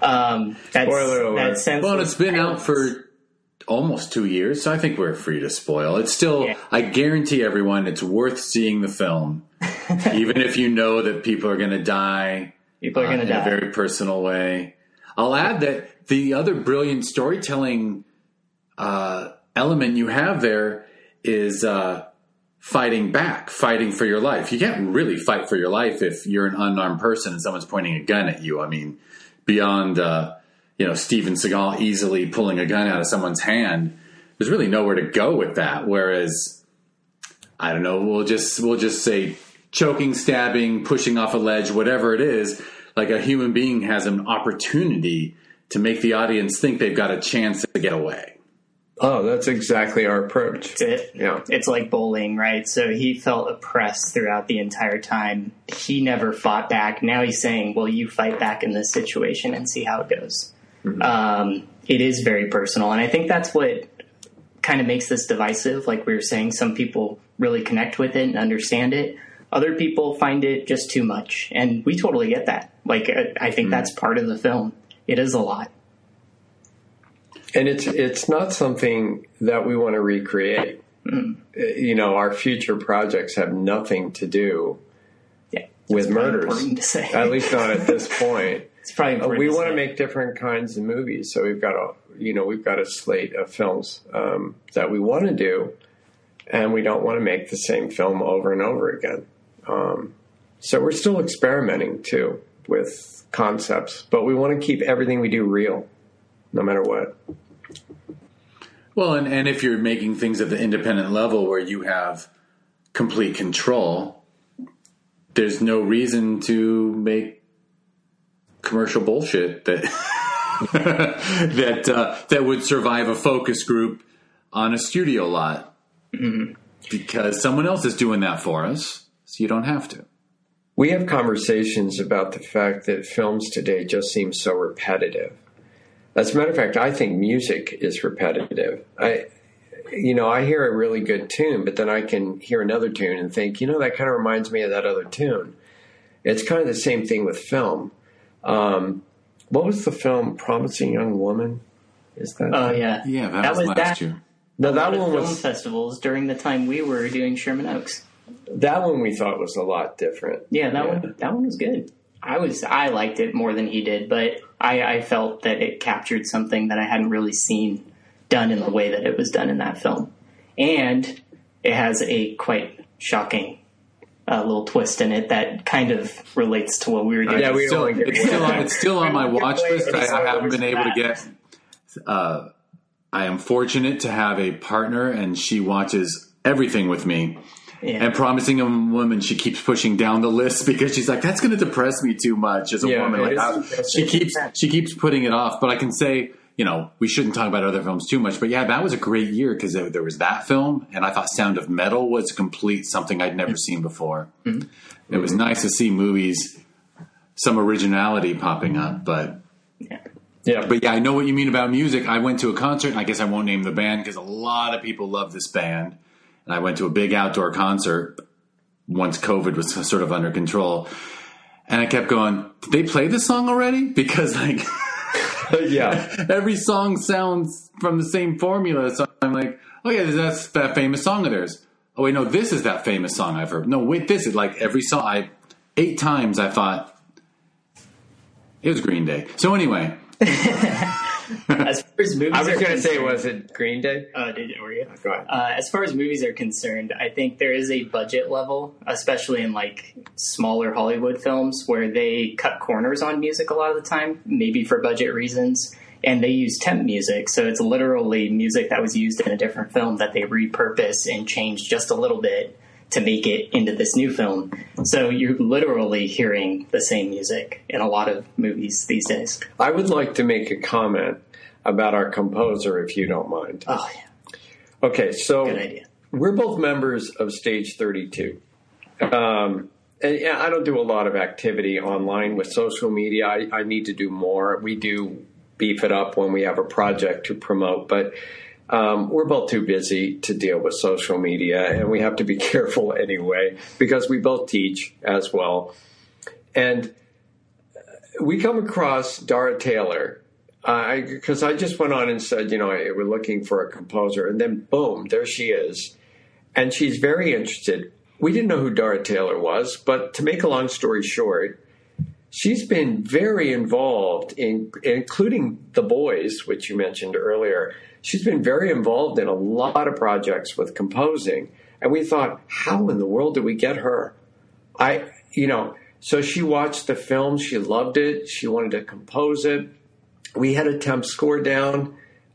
that's well, it's been out for almost 2 years, so I think we're free to spoil. It's still, I guarantee everyone, it's worth seeing the film, even if you know that people are going to die. People are going to die in a very personal way. I'll add that the other brilliant storytelling element you have there is fighting back, fighting for your life. You can't really fight for your life if you're an unarmed person and someone's pointing a gun at you. I mean, beyond Steven Seagal easily pulling a gun out of someone's hand, there's really nowhere to go with that. Whereas, I don't know, we'll just say choking, stabbing, pushing off a ledge, whatever it is. Like, a human being has an opportunity to make the audience think they've got a chance to get away. Oh, that's exactly our approach. That's it. Yeah. It's like bullying, right? So he felt oppressed throughout the entire time. He never fought back. Now he's saying, well, you fight back in this situation and see how it goes. Mm-hmm. It is very personal. And I think that's what kind of makes this divisive. Like we were saying, some people really connect with it and understand it. Other people find it just too much. And we totally get that. Like, I think that's part of the film. It is a lot. And it's not something that we want to recreate. You know, our future projects have nothing to do with murders. To say. At least not at this point. It's probably we want to make different kinds of movies, so we've got a slate of films that we want to do, and we don't want to make the same film over and over again. So we're still experimenting too with concepts, but we want to keep everything we do real, no matter what. Well, and if you're making things at the independent level where you have complete control, there's no reason to make commercial bullshit that that would survive a focus group on a studio lot, because someone else is doing that for us, so you don't have to. We have conversations about the fact that films today just seem so repetitive. As a matter of fact, I think music is repetitive. I hear a really good tune, but then I can hear another tune and think, that kind of reminds me of that other tune. It's kind of the same thing with film. What was the film, Promising Young Woman? Is that? Oh, yeah. Yeah, that was last year. No, that one was film festivals during the time we were doing Sherman Oaks. That one we thought was a lot different. Yeah, that one was good. I liked it more than he did, but I felt that it captured something that I hadn't really seen done in the way that it was done in that film. And it has a quite shocking little twist in it that kind of relates to what we were doing. It's still on my watch list. I haven't been able to get. I am fortunate to have a partner, and she watches everything with me. Yeah. And Promising a Woman, she keeps pushing down the list because she's like, that's going to depress me too much as a woman. Like, she keeps putting it off. But I can say, we shouldn't talk about other films too much. But yeah, that was a great year because there was that film, and I thought Sound of Metal was something I'd never seen before. Mm-hmm. It was nice to see movies, some originality popping up, but But yeah, I know what you mean about music. I went to a concert, and I guess I won't name the band because a lot of people love this band. And I went to a big outdoor concert once COVID was sort of under control. And I kept going, did they play this song already? Because every song sounds from the same formula. So I'm like, oh yeah, that's that famous song of theirs. Oh wait, no, this is that famous song I've heard. No, wait, this is like every song. 8 times I thought it was Green Day. So anyway. As far as movies, I was going to say, was it Green Day? Were you? Go ahead. As far as movies are concerned, I think there is a budget level, especially in like smaller Hollywood films, where they cut corners on music a lot of the time, maybe for budget reasons, and they use temp music. So it's literally music that was used in a different film that they repurpose and change just a little bit to make it into this new film. So you're literally hearing the same music in a lot of movies these days. I would like to make a comment about our composer, if you don't mind. Oh, yeah. Okay, so good idea. We're both members of Stage 32. And I don't do a lot of activity online with social media. I need to do more. We do beef it up when we have a project to promote, but we're both too busy to deal with social media, and we have to be careful anyway because we both teach as well. And we come across Dara Taylor because I just went on and said, we're looking for a composer, and then boom, there she is, and she's very interested. We didn't know who Dara Taylor was, but to make a long story short, she's been very involved including The Boys, which you mentioned earlier. She's been very involved in a lot of projects with composing. And we thought, how in the world did we get her? So she watched the film. She loved it. She wanted to compose it. We had a temp score down.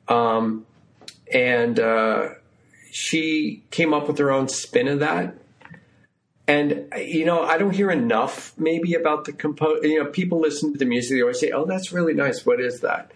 And she came up with her own spin of that. And, I don't hear enough maybe about the people listen to the music. They always say, oh, that's really nice. What is that?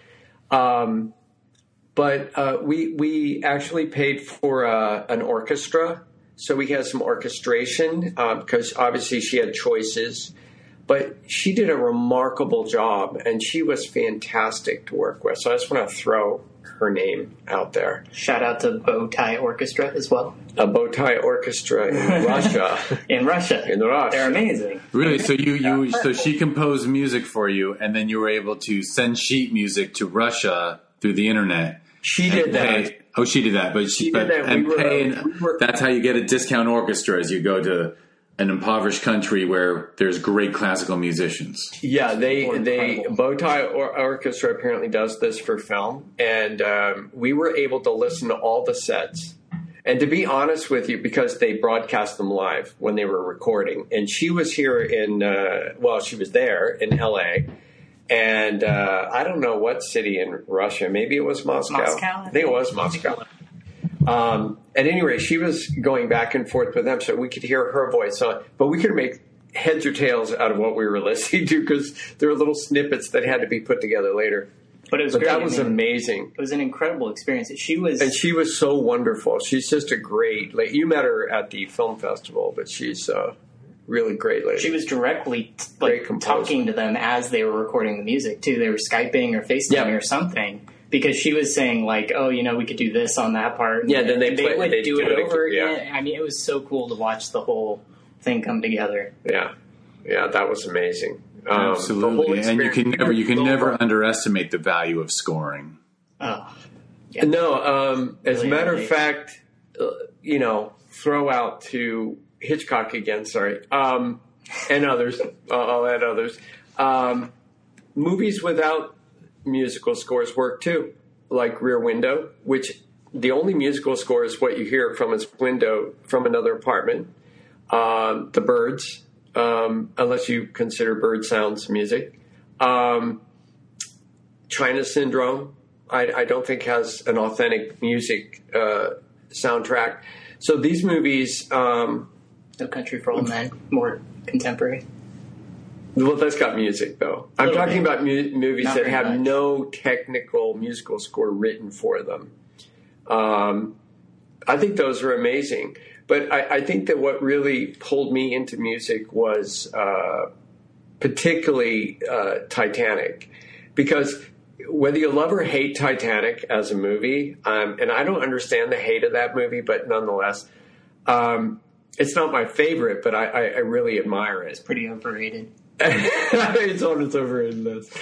But we actually paid for an orchestra. So we had some orchestration because obviously she had choices. But she did a remarkable job, and she was fantastic to work with. So I just want to throw her name out there. Shout out to Bow Tie Orchestra as well. A Bow Tie Orchestra in Russia. In Russia. They're amazing. Really? So so she composed music for you, and then you were able to send sheet music to Russia through the internet. She did that. Oh, she did that, but she did that. That's how you get a discount orchestra, as you go to an impoverished country where there's great classical musicians. Yeah, they Bow Tie Orchestra apparently does this for film, and we were able to listen to all the sets. And to be honest with you, because they broadcast them live when they were recording, and she was here she was there in L.A., and I don't know what city in Russia. Maybe it was Moscow. I think it was Moscow. At any rate, she was going back and forth with them, so we could hear her voice. But we could make heads or tails out of what we were listening to because there were little snippets that had to be put together later. But it was great. That was amazing. It was an incredible experience. She was so wonderful. She's just a great. Like, you met her at the film festival, but she's really great lady. She was directly talking to them as they were recording the music too. They were Skyping or FaceTiming or something. Because she was saying, like, oh, we could do this on that part. Yeah, then they would do it over again. Yeah. I mean, it was so cool to watch the whole thing come together. Yeah, that was amazing. Absolutely, and you can never underestimate the value of scoring. Oh, yeah. No. As a matter of fact, throw out to Hitchcock again. Sorry, and others. I'll add others. Movies without musical scores work too, like Rear Window, which the only musical score is what you hear from its window from another apartment. The Birds, unless you consider bird sounds music. China Syndrome, I don't think has an authentic music soundtrack. So these movies... No Country for Old Men, more contemporary. Well, that's got music, though. I'm talking about movies that have no technical musical score written for them. I think those are amazing. But I think that what really pulled me into music was particularly Titanic. Because whether you love or hate Titanic as a movie, and I don't understand the hate of that movie, but nonetheless, it's not my favorite, but I really admire it. It's pretty overrated. It's on its overrated list.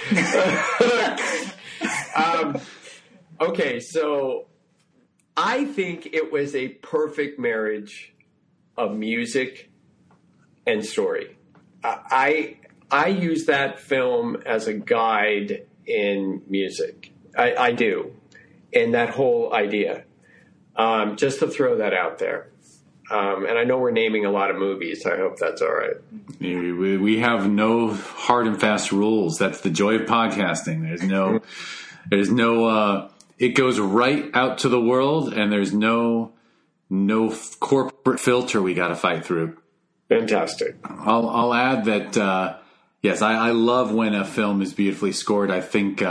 Okay, so I think it was a perfect marriage of music and story. I use that film as a guide in music. I do, in that whole idea. Just to throw that out there. And I know we're naming a lot of movies. I hope that's all right. We have no hard and fast rules. That's the joy of podcasting. There's no, it goes right out to the world, and there's no corporate filter we got to fight through. Fantastic. I'll add that, yes, I love when a film is beautifully scored. I think,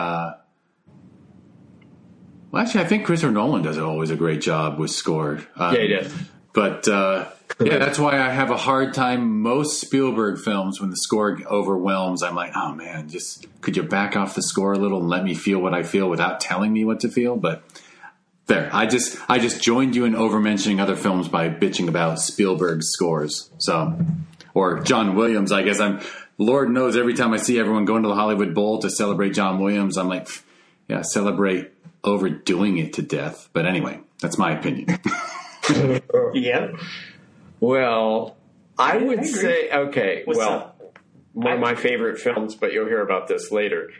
I think Christopher Nolan does always a great job with score. Yeah, he did. But, that's why I have a hard time. Most Spielberg films, when the score overwhelms, I'm like, oh, man, just could you back off the score a little and let me feel what I feel without telling me what to feel? But there, I just joined you in over-mentioning other films by bitching about Spielberg's scores. So, or John Williams, I guess. Lord knows every time I see everyone going to the Hollywood Bowl to celebrate John Williams, I'm like, yeah, celebrate overdoing it to death. But anyway, that's my opinion. Yeah. Well, I would say, okay, What's up? One of my favorite films, but you'll hear about this later.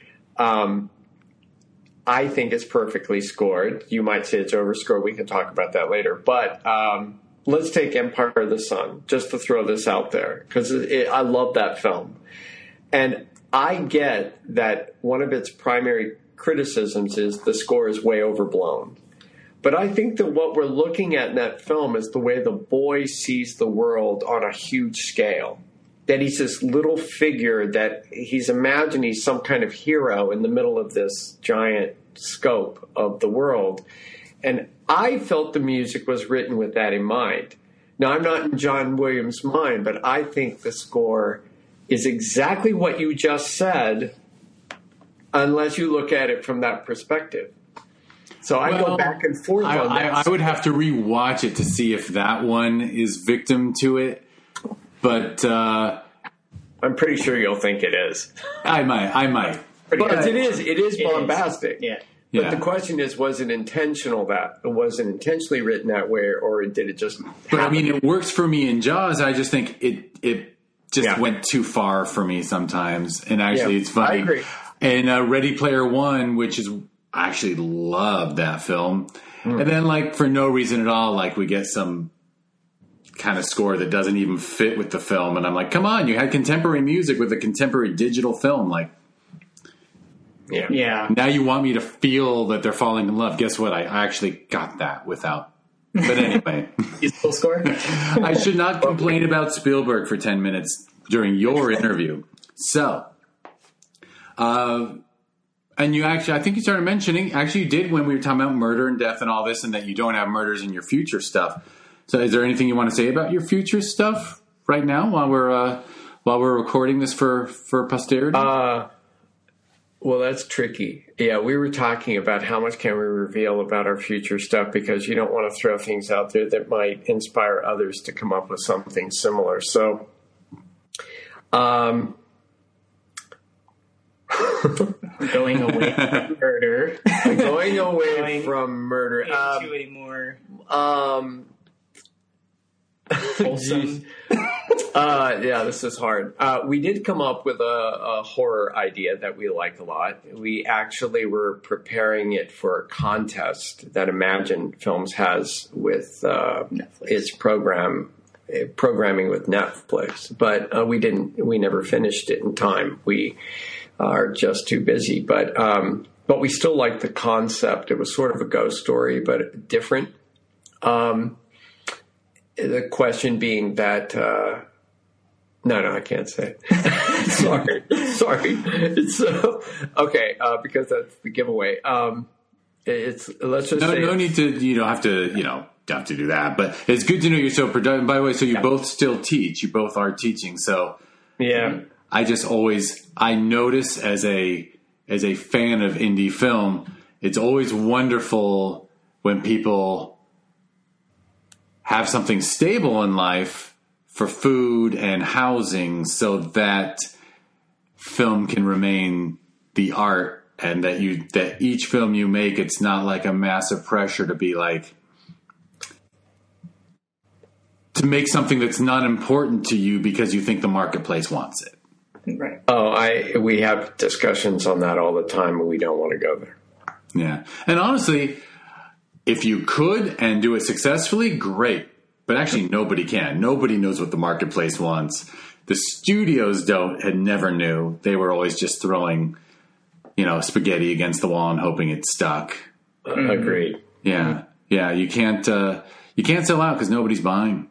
I think it's perfectly scored. You might say it's overscored. We can talk about that later. But let's take Empire of the Sun, just to throw this out there, because I love that film. And I get that one of its primary criticisms is the score is way overblown. But I think that what we're looking at in that film is the way the boy sees the world on a huge scale. That he's this little figure that he's imagined he's some kind of hero in the middle of this giant scope of the world. And I felt the music was written with that in mind. Now, I'm not in John Williams' mind, but I think the score is exactly what you just said, unless you look at it from that perspective. So I go back and forth on that. I would have to rewatch it to see if that one is victim to it. But I'm pretty sure you'll think it is. I might. Because it is bombastic. Yeah. But the question is, was it intentional was it intentionally written that way, or did it just happen? But I mean, it works for me in Jaws. I just think it just went too far for me sometimes. And actually, it's funny. I agree. And Ready Player One, which is, I actually love that film. And then, like, for no reason at all, like, we get some kind of score that doesn't even fit with the film. And I'm like, come on, you had contemporary music with a contemporary digital film. Like, yeah. now you want me to feel that they're falling in love. Guess what? I actually got that without. But anyway. Useful score? I should not complain about Spielberg for 10 minutes during your interview. So, and you actually, I think you started mentioning, actually you did when we were talking about murder and death and all this, and that you don't have murders in your future stuff. So is there anything you want to say about your future stuff right now while we're recording this for posterity? Well, that's tricky. Yeah, we were talking about how much can we reveal about our future stuff, because you don't want to throw things out there that might inspire others to come up with something similar. So, going away from murder. Going away from murder. Into a more wholesome. Yeah, this is hard. We did come up with a horror idea that we like a lot. We actually were preparing it for a contest that Imagine Films has with its programming with Netflix, but we never finished it in time. We are just too busy, but we still like the concept. It was sort of a ghost story, but different. The question being that, no, I can't say it. Sorry. It's okay, because that's the giveaway. Let's just say no need to, you don't have to do that, but it's good to know you're so productive. By the way, so you both still teach, you both are teaching. So yeah, I notice as a fan of indie film, it's always wonderful when people have something stable in life for food and housing, so that film can remain the art, and that each film you make, it's not like a massive pressure to be like, to make something that's not important to you because you think the marketplace wants it. Right. Oh, we have discussions on that all the time, and we don't want to go there. Yeah. And honestly, if you could and do it successfully, great. But actually, nobody can. Nobody knows what the marketplace wants. The studios never knew. They were always just throwing, spaghetti against the wall and hoping it stuck. Agreed. Yeah. Yeah. You can't sell out because nobody's buying.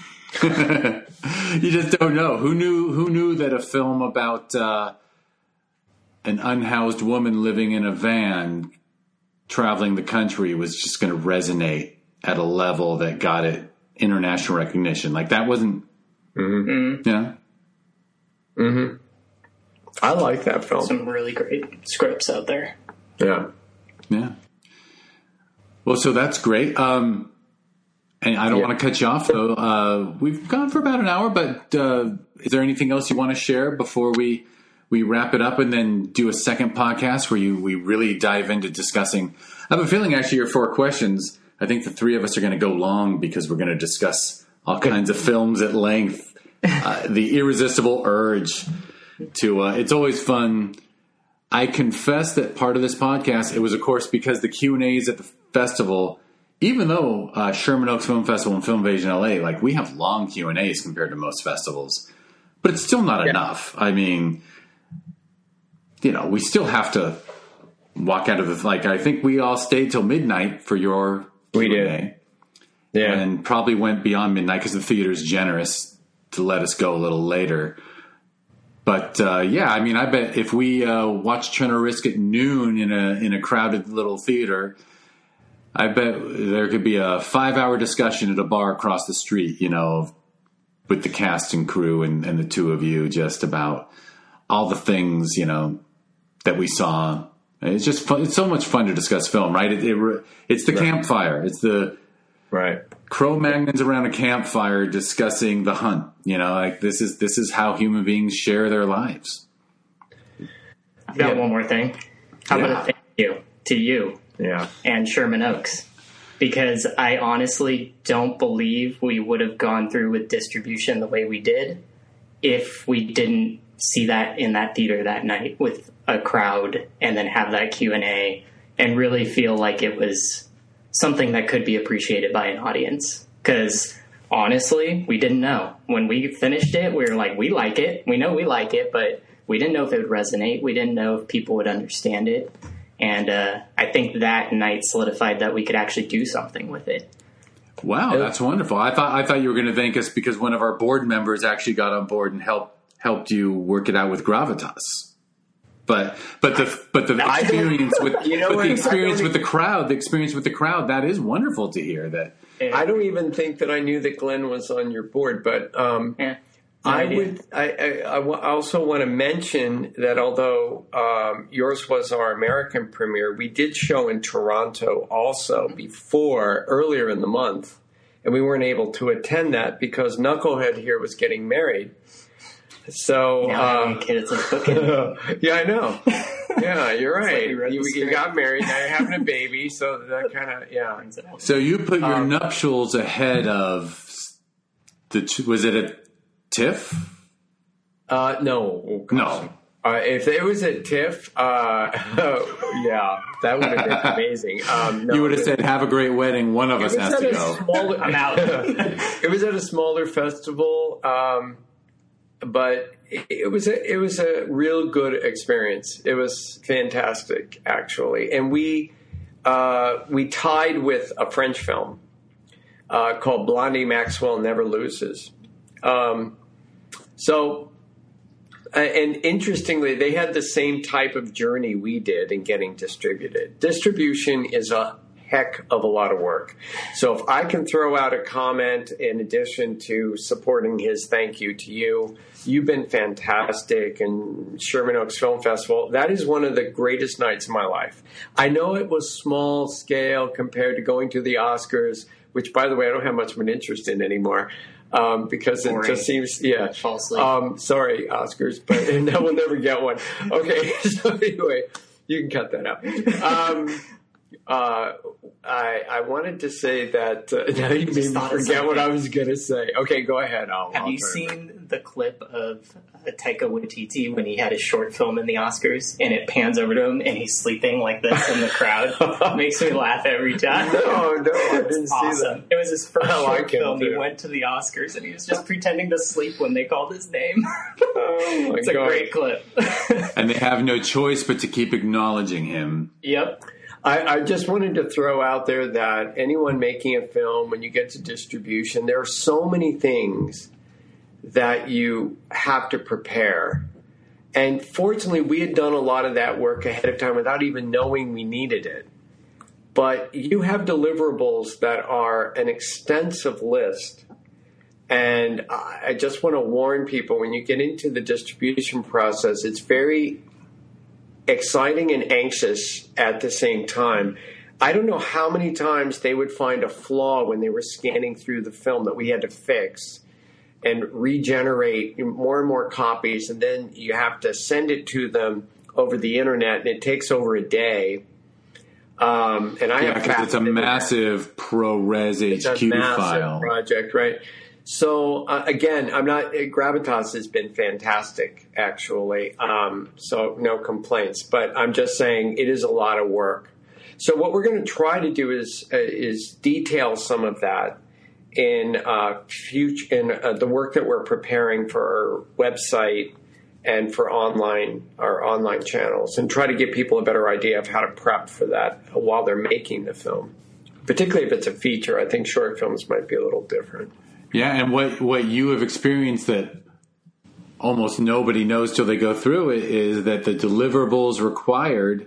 You just don't know. Who knew that a film about an unhoused woman living in a van traveling the country was just going to resonate at a level that got it international recognition? Like, that wasn't. Mm-hmm. Yeah. Mm-hmm. I like that film. Some really great scripts out there. Yeah. Yeah. Well, so that's great. And I don't want to cut you off, though. We've gone for about an hour, but is there anything else you want to share before we wrap it up and then do a second podcast where we really dive into discussing? I have a feeling, actually, your 4 questions, I think the 3 of us are going to go long because we're going to discuss all kinds of films at length. The irresistible urge to, it's always fun. I confess that part of this podcast, it was, of course, because the Q&As at the festival, even though Sherman Oaks Film Festival and Film Invasion LA, like, we have long Q&As compared to most festivals, but it's still not enough. I mean, we still have to walk out of the, I think we all stayed till midnight for your Q&A. We did. Yeah. And probably went beyond midnight because the theater's generous to let us go a little later. But, I mean, I bet if we watched Turner Risk at noon in a crowded little theater, I bet there could be a 5-hour discussion at a bar across the street, with the cast and crew and the 2 of you, just about all the things, that we saw It's just fun. It's so much fun to discuss film, right? It's the campfire. It's the Cro-Magnons around a campfire discussing the hunt. Like this is how human beings share their lives. I've got one more thing. How about a thank you to you and Sherman Oaks? Because I honestly don't believe we would have gone through with distribution the way we did if we didn't see that in that theater that night with a crowd and then have that Q&A and really feel like it was something that could be appreciated by an audience. Because honestly, we didn't know. When we finished it, we were like, we like it. We know we like it, but we didn't know if it would resonate. We didn't know if people would understand it. And I think that night solidified that we could actually do something with it. Wow, that's wonderful. I thought you were going to thank us because one of our board members actually got on board and helped you work it out with Gravitas. But the experience with the crowd, that is wonderful to hear. That I don't even think that I knew that Glenn was on your board, but I also want to mention that although yours was our American premiere, we did show in Toronto also earlier in the month, and we weren't able to attend that because Knucklehead here was getting married. So kids are cooking. Yeah, I know. Yeah, you're right. You got married, now you're having a baby, so that kind of So you put your nuptials ahead of was it a TIFF? No. No. If it was at TIFF, that would have been amazing. You would have said, have a great wedding. One of us has to go. I'm out. It was at a smaller festival, but it was a real good experience. It was fantastic, actually. And we tied with a French film called Blondie Maxwell Never Loses. And interestingly, they had the same type of journey we did in getting distributed. Distribution is a heck of a lot of work. So if I can throw out a comment in addition to supporting his thank you to you, you've been fantastic, and Sherman Oaks Film Festival, that is one of the greatest nights of my life. I know it was small scale compared to going to the Oscars, which, by the way, I don't have much of an interest in anymore. Because it just seems, falsely. Sorry, Oscars, but that will never get one. Okay, so anyway, you can cut that out. I wanted to say that now you made me forget what I was going to say. Okay, go ahead. Have you seen the clip of Taika Waititi when he had his short film in the Oscars and it pans over to him and he's sleeping like this in the crowd? It makes me laugh every time. No, I didn't see that. It was his first short film. He went to the Oscars and he was just pretending to sleep when they called his name. Oh it's a great clip. And they have no choice but to keep acknowledging him. Yep. I just wanted to throw out there that anyone making a film, when you get to distribution, there are so many things that you have to prepare. And fortunately, we had done a lot of that work ahead of time without even knowing we needed it. But you have deliverables that are an extensive list. And I just want to warn people, when you get into the distribution process, it's very exciting and anxious at the same time. I don't know how many times they would find a flaw when they were scanning through the film that we had to fix and regenerate more and more copies, and then you have to send it to them over the internet, and it takes over a day. And it's a massive ProRes HQ file project, right? So again, Gravitas has been fantastic, actually. So no complaints, but I'm just saying it is a lot of work. So what we're going to try to do is detail some of that in the work that we're preparing for our website and for our online channels, and try to give people a better idea of how to prep for that while they're making the film. Particularly if it's a feature, I think short films might be a little different. Yeah, and what you have experienced that almost nobody knows till they go through it is that the deliverables required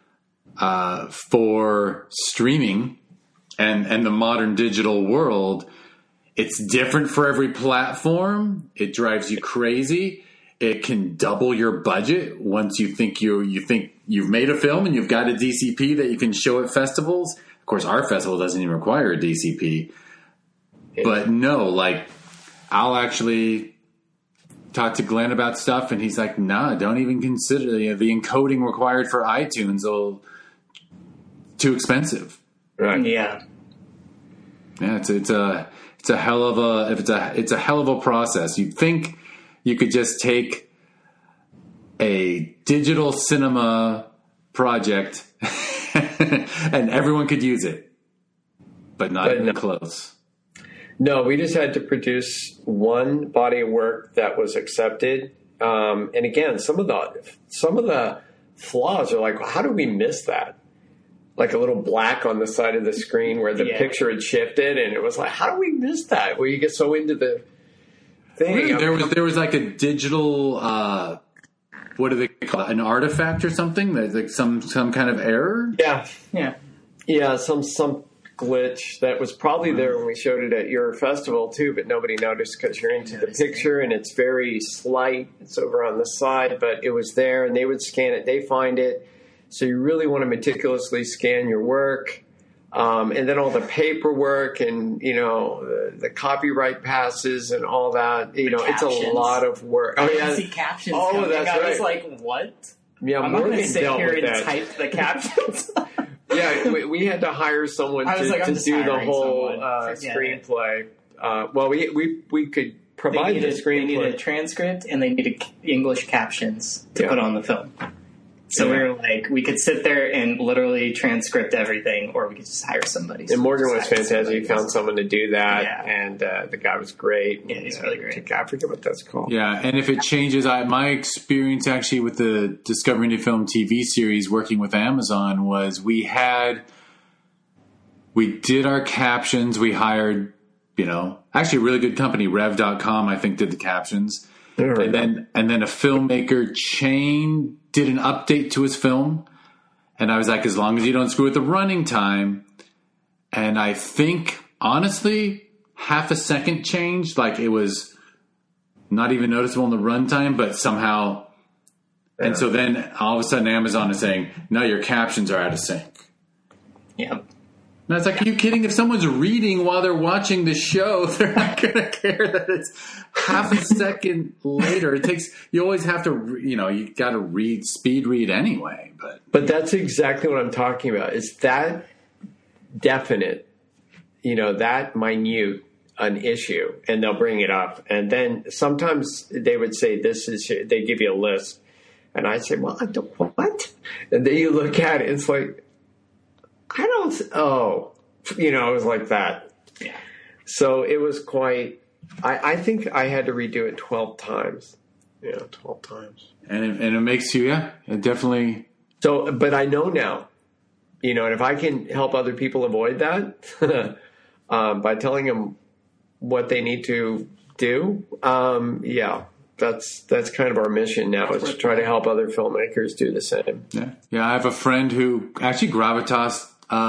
for streaming and the modern digital world, it's different for every platform. It drives you crazy. it can double your budget once you think you've made a film and you've got a DCP that you can show at festivals. Of course, our festival doesn't even require a DCP. But no, like, I'll actually talk to Glenn about stuff, and he's like, nah, don't even consider the encoding required for iTunes. Too expensive. Right. Yeah. Yeah, it's a hell of a process. You'd think you could just take a digital cinema project and everyone could use it, but not even close. No, we just had to produce one body of work that was accepted. And again, some of the flaws are like, well, how did we miss that? Like a little black on the side of the screen where the picture had shifted, and it was like, how do we miss that? Well, you get so into the thing. Really? There was like a digital, what do they call it? An artifact or something? There's like some kind of error? Yeah, some glitch that was probably there when we showed it at your festival too, but nobody noticed because you're into the picture and it's very slight. It's over on the side, but it was there, and they would scan it. They find it. So you really want to meticulously scan your work. And then all the paperwork and, the copyright passes and all that, it's a lot of work. Oh, yeah. See captions. Oh, that's right. I was like, what? Yeah, I'm not going to sit here and type the captions. Yeah, we had to hire someone to do the whole screenplay. Well, we could provide the screenplay. They needed a transcript and they needed English captions to put on the film. So we were like, we could sit there and literally transcript everything, or we could just hire somebody. And Morgan was fantastic. He found someone to do that, and the guy was great. Yeah, he's really great. I forget what that's called. Yeah, and if it changes, my experience actually with the Discovery Indie Film TV series working with Amazon was we did our captions. We hired, actually a really good company, Rev.com, I think, did the captions. And then a filmmaker chain did an update to his film, and I was like, as long as you don't screw with the running time. And I think, honestly, half a second changed. Like, it was not even noticeable in the runtime, but somehow. And so then all of a sudden Amazon is saying, no, your captions are out of sync. Yep. And I was like, are you kidding? If someone's reading while they're watching the show, they're not going to care that it's half a second later. You always have to, you got to speed read anyway. But that's exactly what I'm talking about. It's that definite, that minute an issue, and they'll bring it up. And then sometimes they would say, they give you a list. And I say, well, what? And then you look at it, it's like, it was like that. Yeah. So it was quite, I think I had to redo it 12 times. Yeah, 12 times. And it makes you, it definitely. So, but I know now, and if I can help other people avoid that by telling them what they need to do, that's kind of our mission now, is to try to help other filmmakers do the same. Yeah, I have a friend who actually Gravitas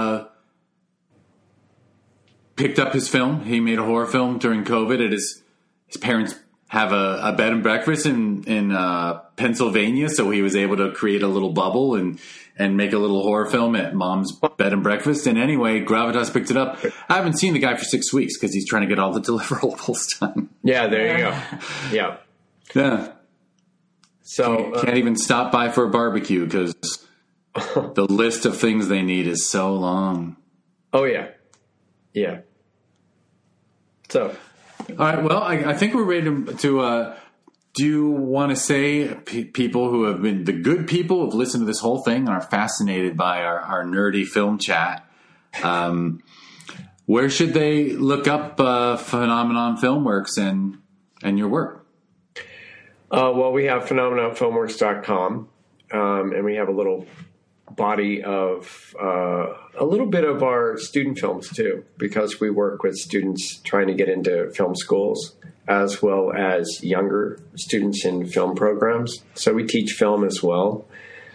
picked up his film. He made a horror film during COVID. His parents have a bed and breakfast in Pennsylvania, so he was able to create a little bubble and make a little horror film at Mom's Bed and Breakfast. And anyway, Gravitas picked it up. I haven't seen the guy for 6 weeks because he's trying to get all the deliverables done. Yeah, there you go. Yeah. Yeah. So can't even stop by for a barbecue because the list of things they need is so long. Oh, yeah. Yeah. So. All right. Well, I think we're ready to do you want to say people who have been the good people who have listened to this whole thing and are fascinated by our nerdy film chat, where should they look up Phenomenon Filmworks and your work? Well, we have phenomenonfilmworks.com, and we have a little body of a little bit of our student films too, because we work with students trying to get into film schools as well as younger students in film programs. So we teach film as well.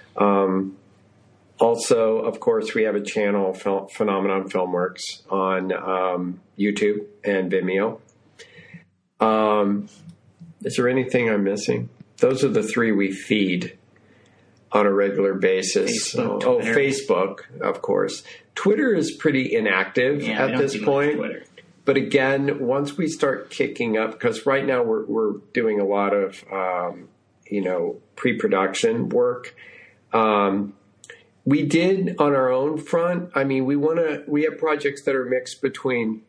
Also, of course, we have a channel, Phenomenon Filmworks, on YouTube and Vimeo. Is there anything I'm missing? Those are the three we feed on a regular basis. Facebook, of course. Twitter is pretty inactive at this point. But again, once we start kicking up, because right now we're doing a lot of pre-production work. We did on our own front. I mean, we have projects that are mixed between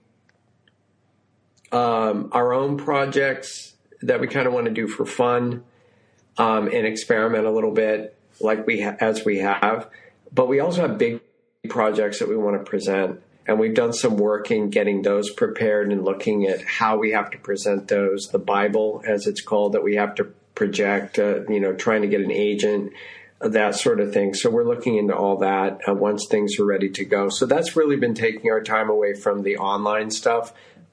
our own projects that we kind of want to do for fun and experiment a little bit, like as we have. But we also have big projects that we want to present, and we've done some work in getting those prepared and looking at how we have to present those. The Bible, as it's called, that we have to project. Trying to get an agent, that sort of thing. So we're looking into all that once things are ready to go. So that's really been taking our time away from the online stuff.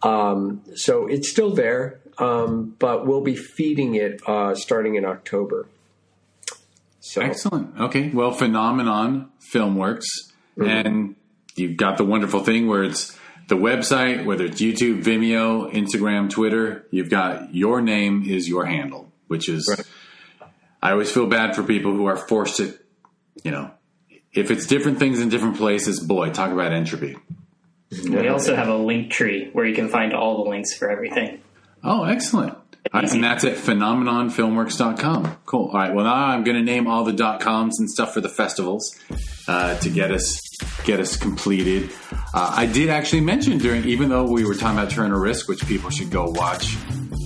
So it's still there, but we'll be feeding it starting in October. So. Excellent. Okay. Well, Phenomenon Filmworks, and you've got the wonderful thing where it's the website, whether it's YouTube, Vimeo, Instagram, Twitter, you've got your name is your handle, which is, right. I always feel bad for people who are forced to, if it's different things in different places, boy, talk about entropy. We also have a link tree where you can find all the links for everything. Oh, excellent. And that's at phenomenonfilmworks.com. Cool. All right. Well, now I'm going to name all the .coms and stuff for the festivals to get us completed. I did actually mention even though we were talking about Turner Risk, which people should go watch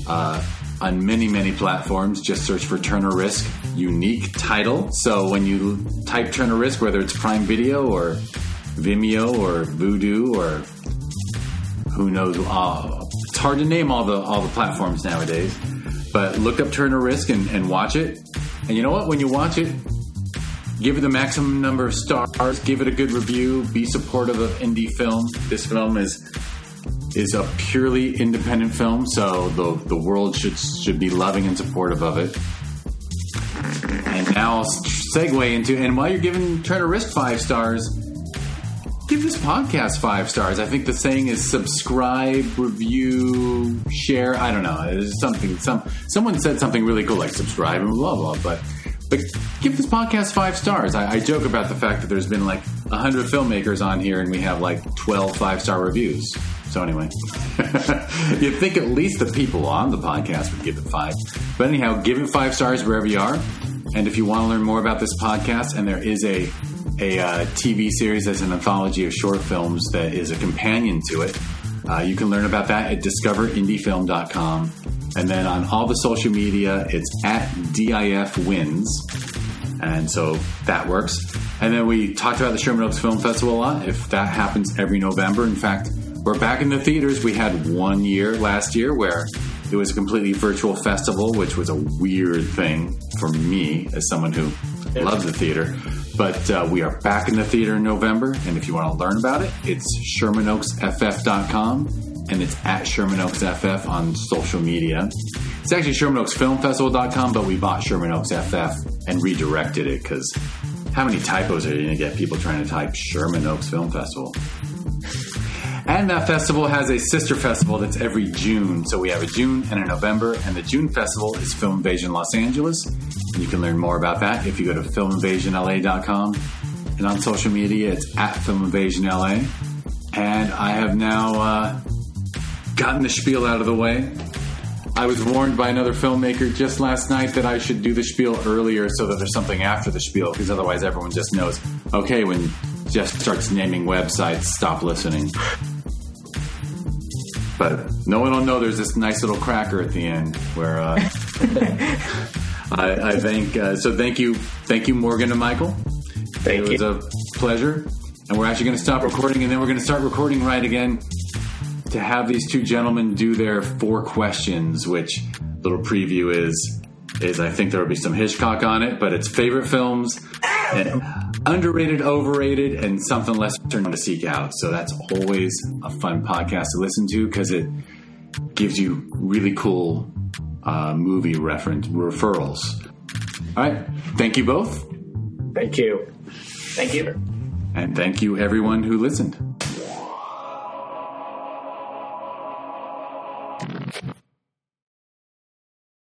on many, many platforms, just search for Turner Risk unique title. So when you type Turner Risk, whether it's Prime Video or Vimeo or Vudu or who knows, it's hard to name all the platforms nowadays, but look up Turner Risk and watch it. And you know what? When you watch it, give it the maximum number of stars, give it a good review, be supportive of indie film. This film is a purely independent film, so the world should be loving and supportive of it. And now I'll segue into, and while you're giving Turner Risk 5 stars, give this podcast 5 stars. I think the saying is subscribe, review, share. I don't know. There's something. Someone said something really cool like subscribe and blah blah. But give this podcast 5 stars. I joke about the fact that there's been like 100 filmmakers on here and we have like 12 5-star reviews. So anyway, you'd think at least the people on the podcast would give it 5. But anyhow, give it 5 stars wherever you are. And if you want to learn more about this podcast, and there is a TV series that's an anthology of short films that is a companion to it, you can learn about that at discoverindiefilm.com. And then on all the social media, it's at DIFwins. And so that works. And then we talked about the Sherman Oaks Film Festival a lot. If that happens every November, in fact, we're back in the theaters. We had 1 year last year where it was a completely virtual festival, which was a weird thing for me as someone who loves the theater. But we are back in the theater in November, and if you want to learn about it, it's ShermanOaksFF.com, and it's at ShermanOaksFF on social media. It's actually ShermanOaksFilmFestival.com, but we bought Sherman Oaks FF and redirected it, because how many typos are you going to get people trying to type Sherman Oaks Film Festival? And that festival has a sister festival that's every June. So we have a June and a November, and the June festival is Film Invasion Los Angeles. And you can learn more about that if you go to filminvasionla.com. And on social media, it's at filminvasionla. And I have now gotten the spiel out of the way. I was warned by another filmmaker just last night that I should do the spiel earlier so that there's something after the spiel, because otherwise everyone just knows, okay, when Jeff starts naming websites, stop listening. But no one will know there's this nice little cracker at the end where I think so. Thank you, Morgan and Michael. Thank you. It was a pleasure, and we're actually going to stop recording, and then we're going to start recording right again to have these two gentlemen do their 4 questions. Which little preview is I think there will be some Hitchcock on it, but it's favorite films, and underrated, overrated, and something less to seek out. So that's always a fun podcast to listen to because it gives you really cool movie referrals. All right. Thank you both. Thank you. Thank you. And thank you, everyone who listened.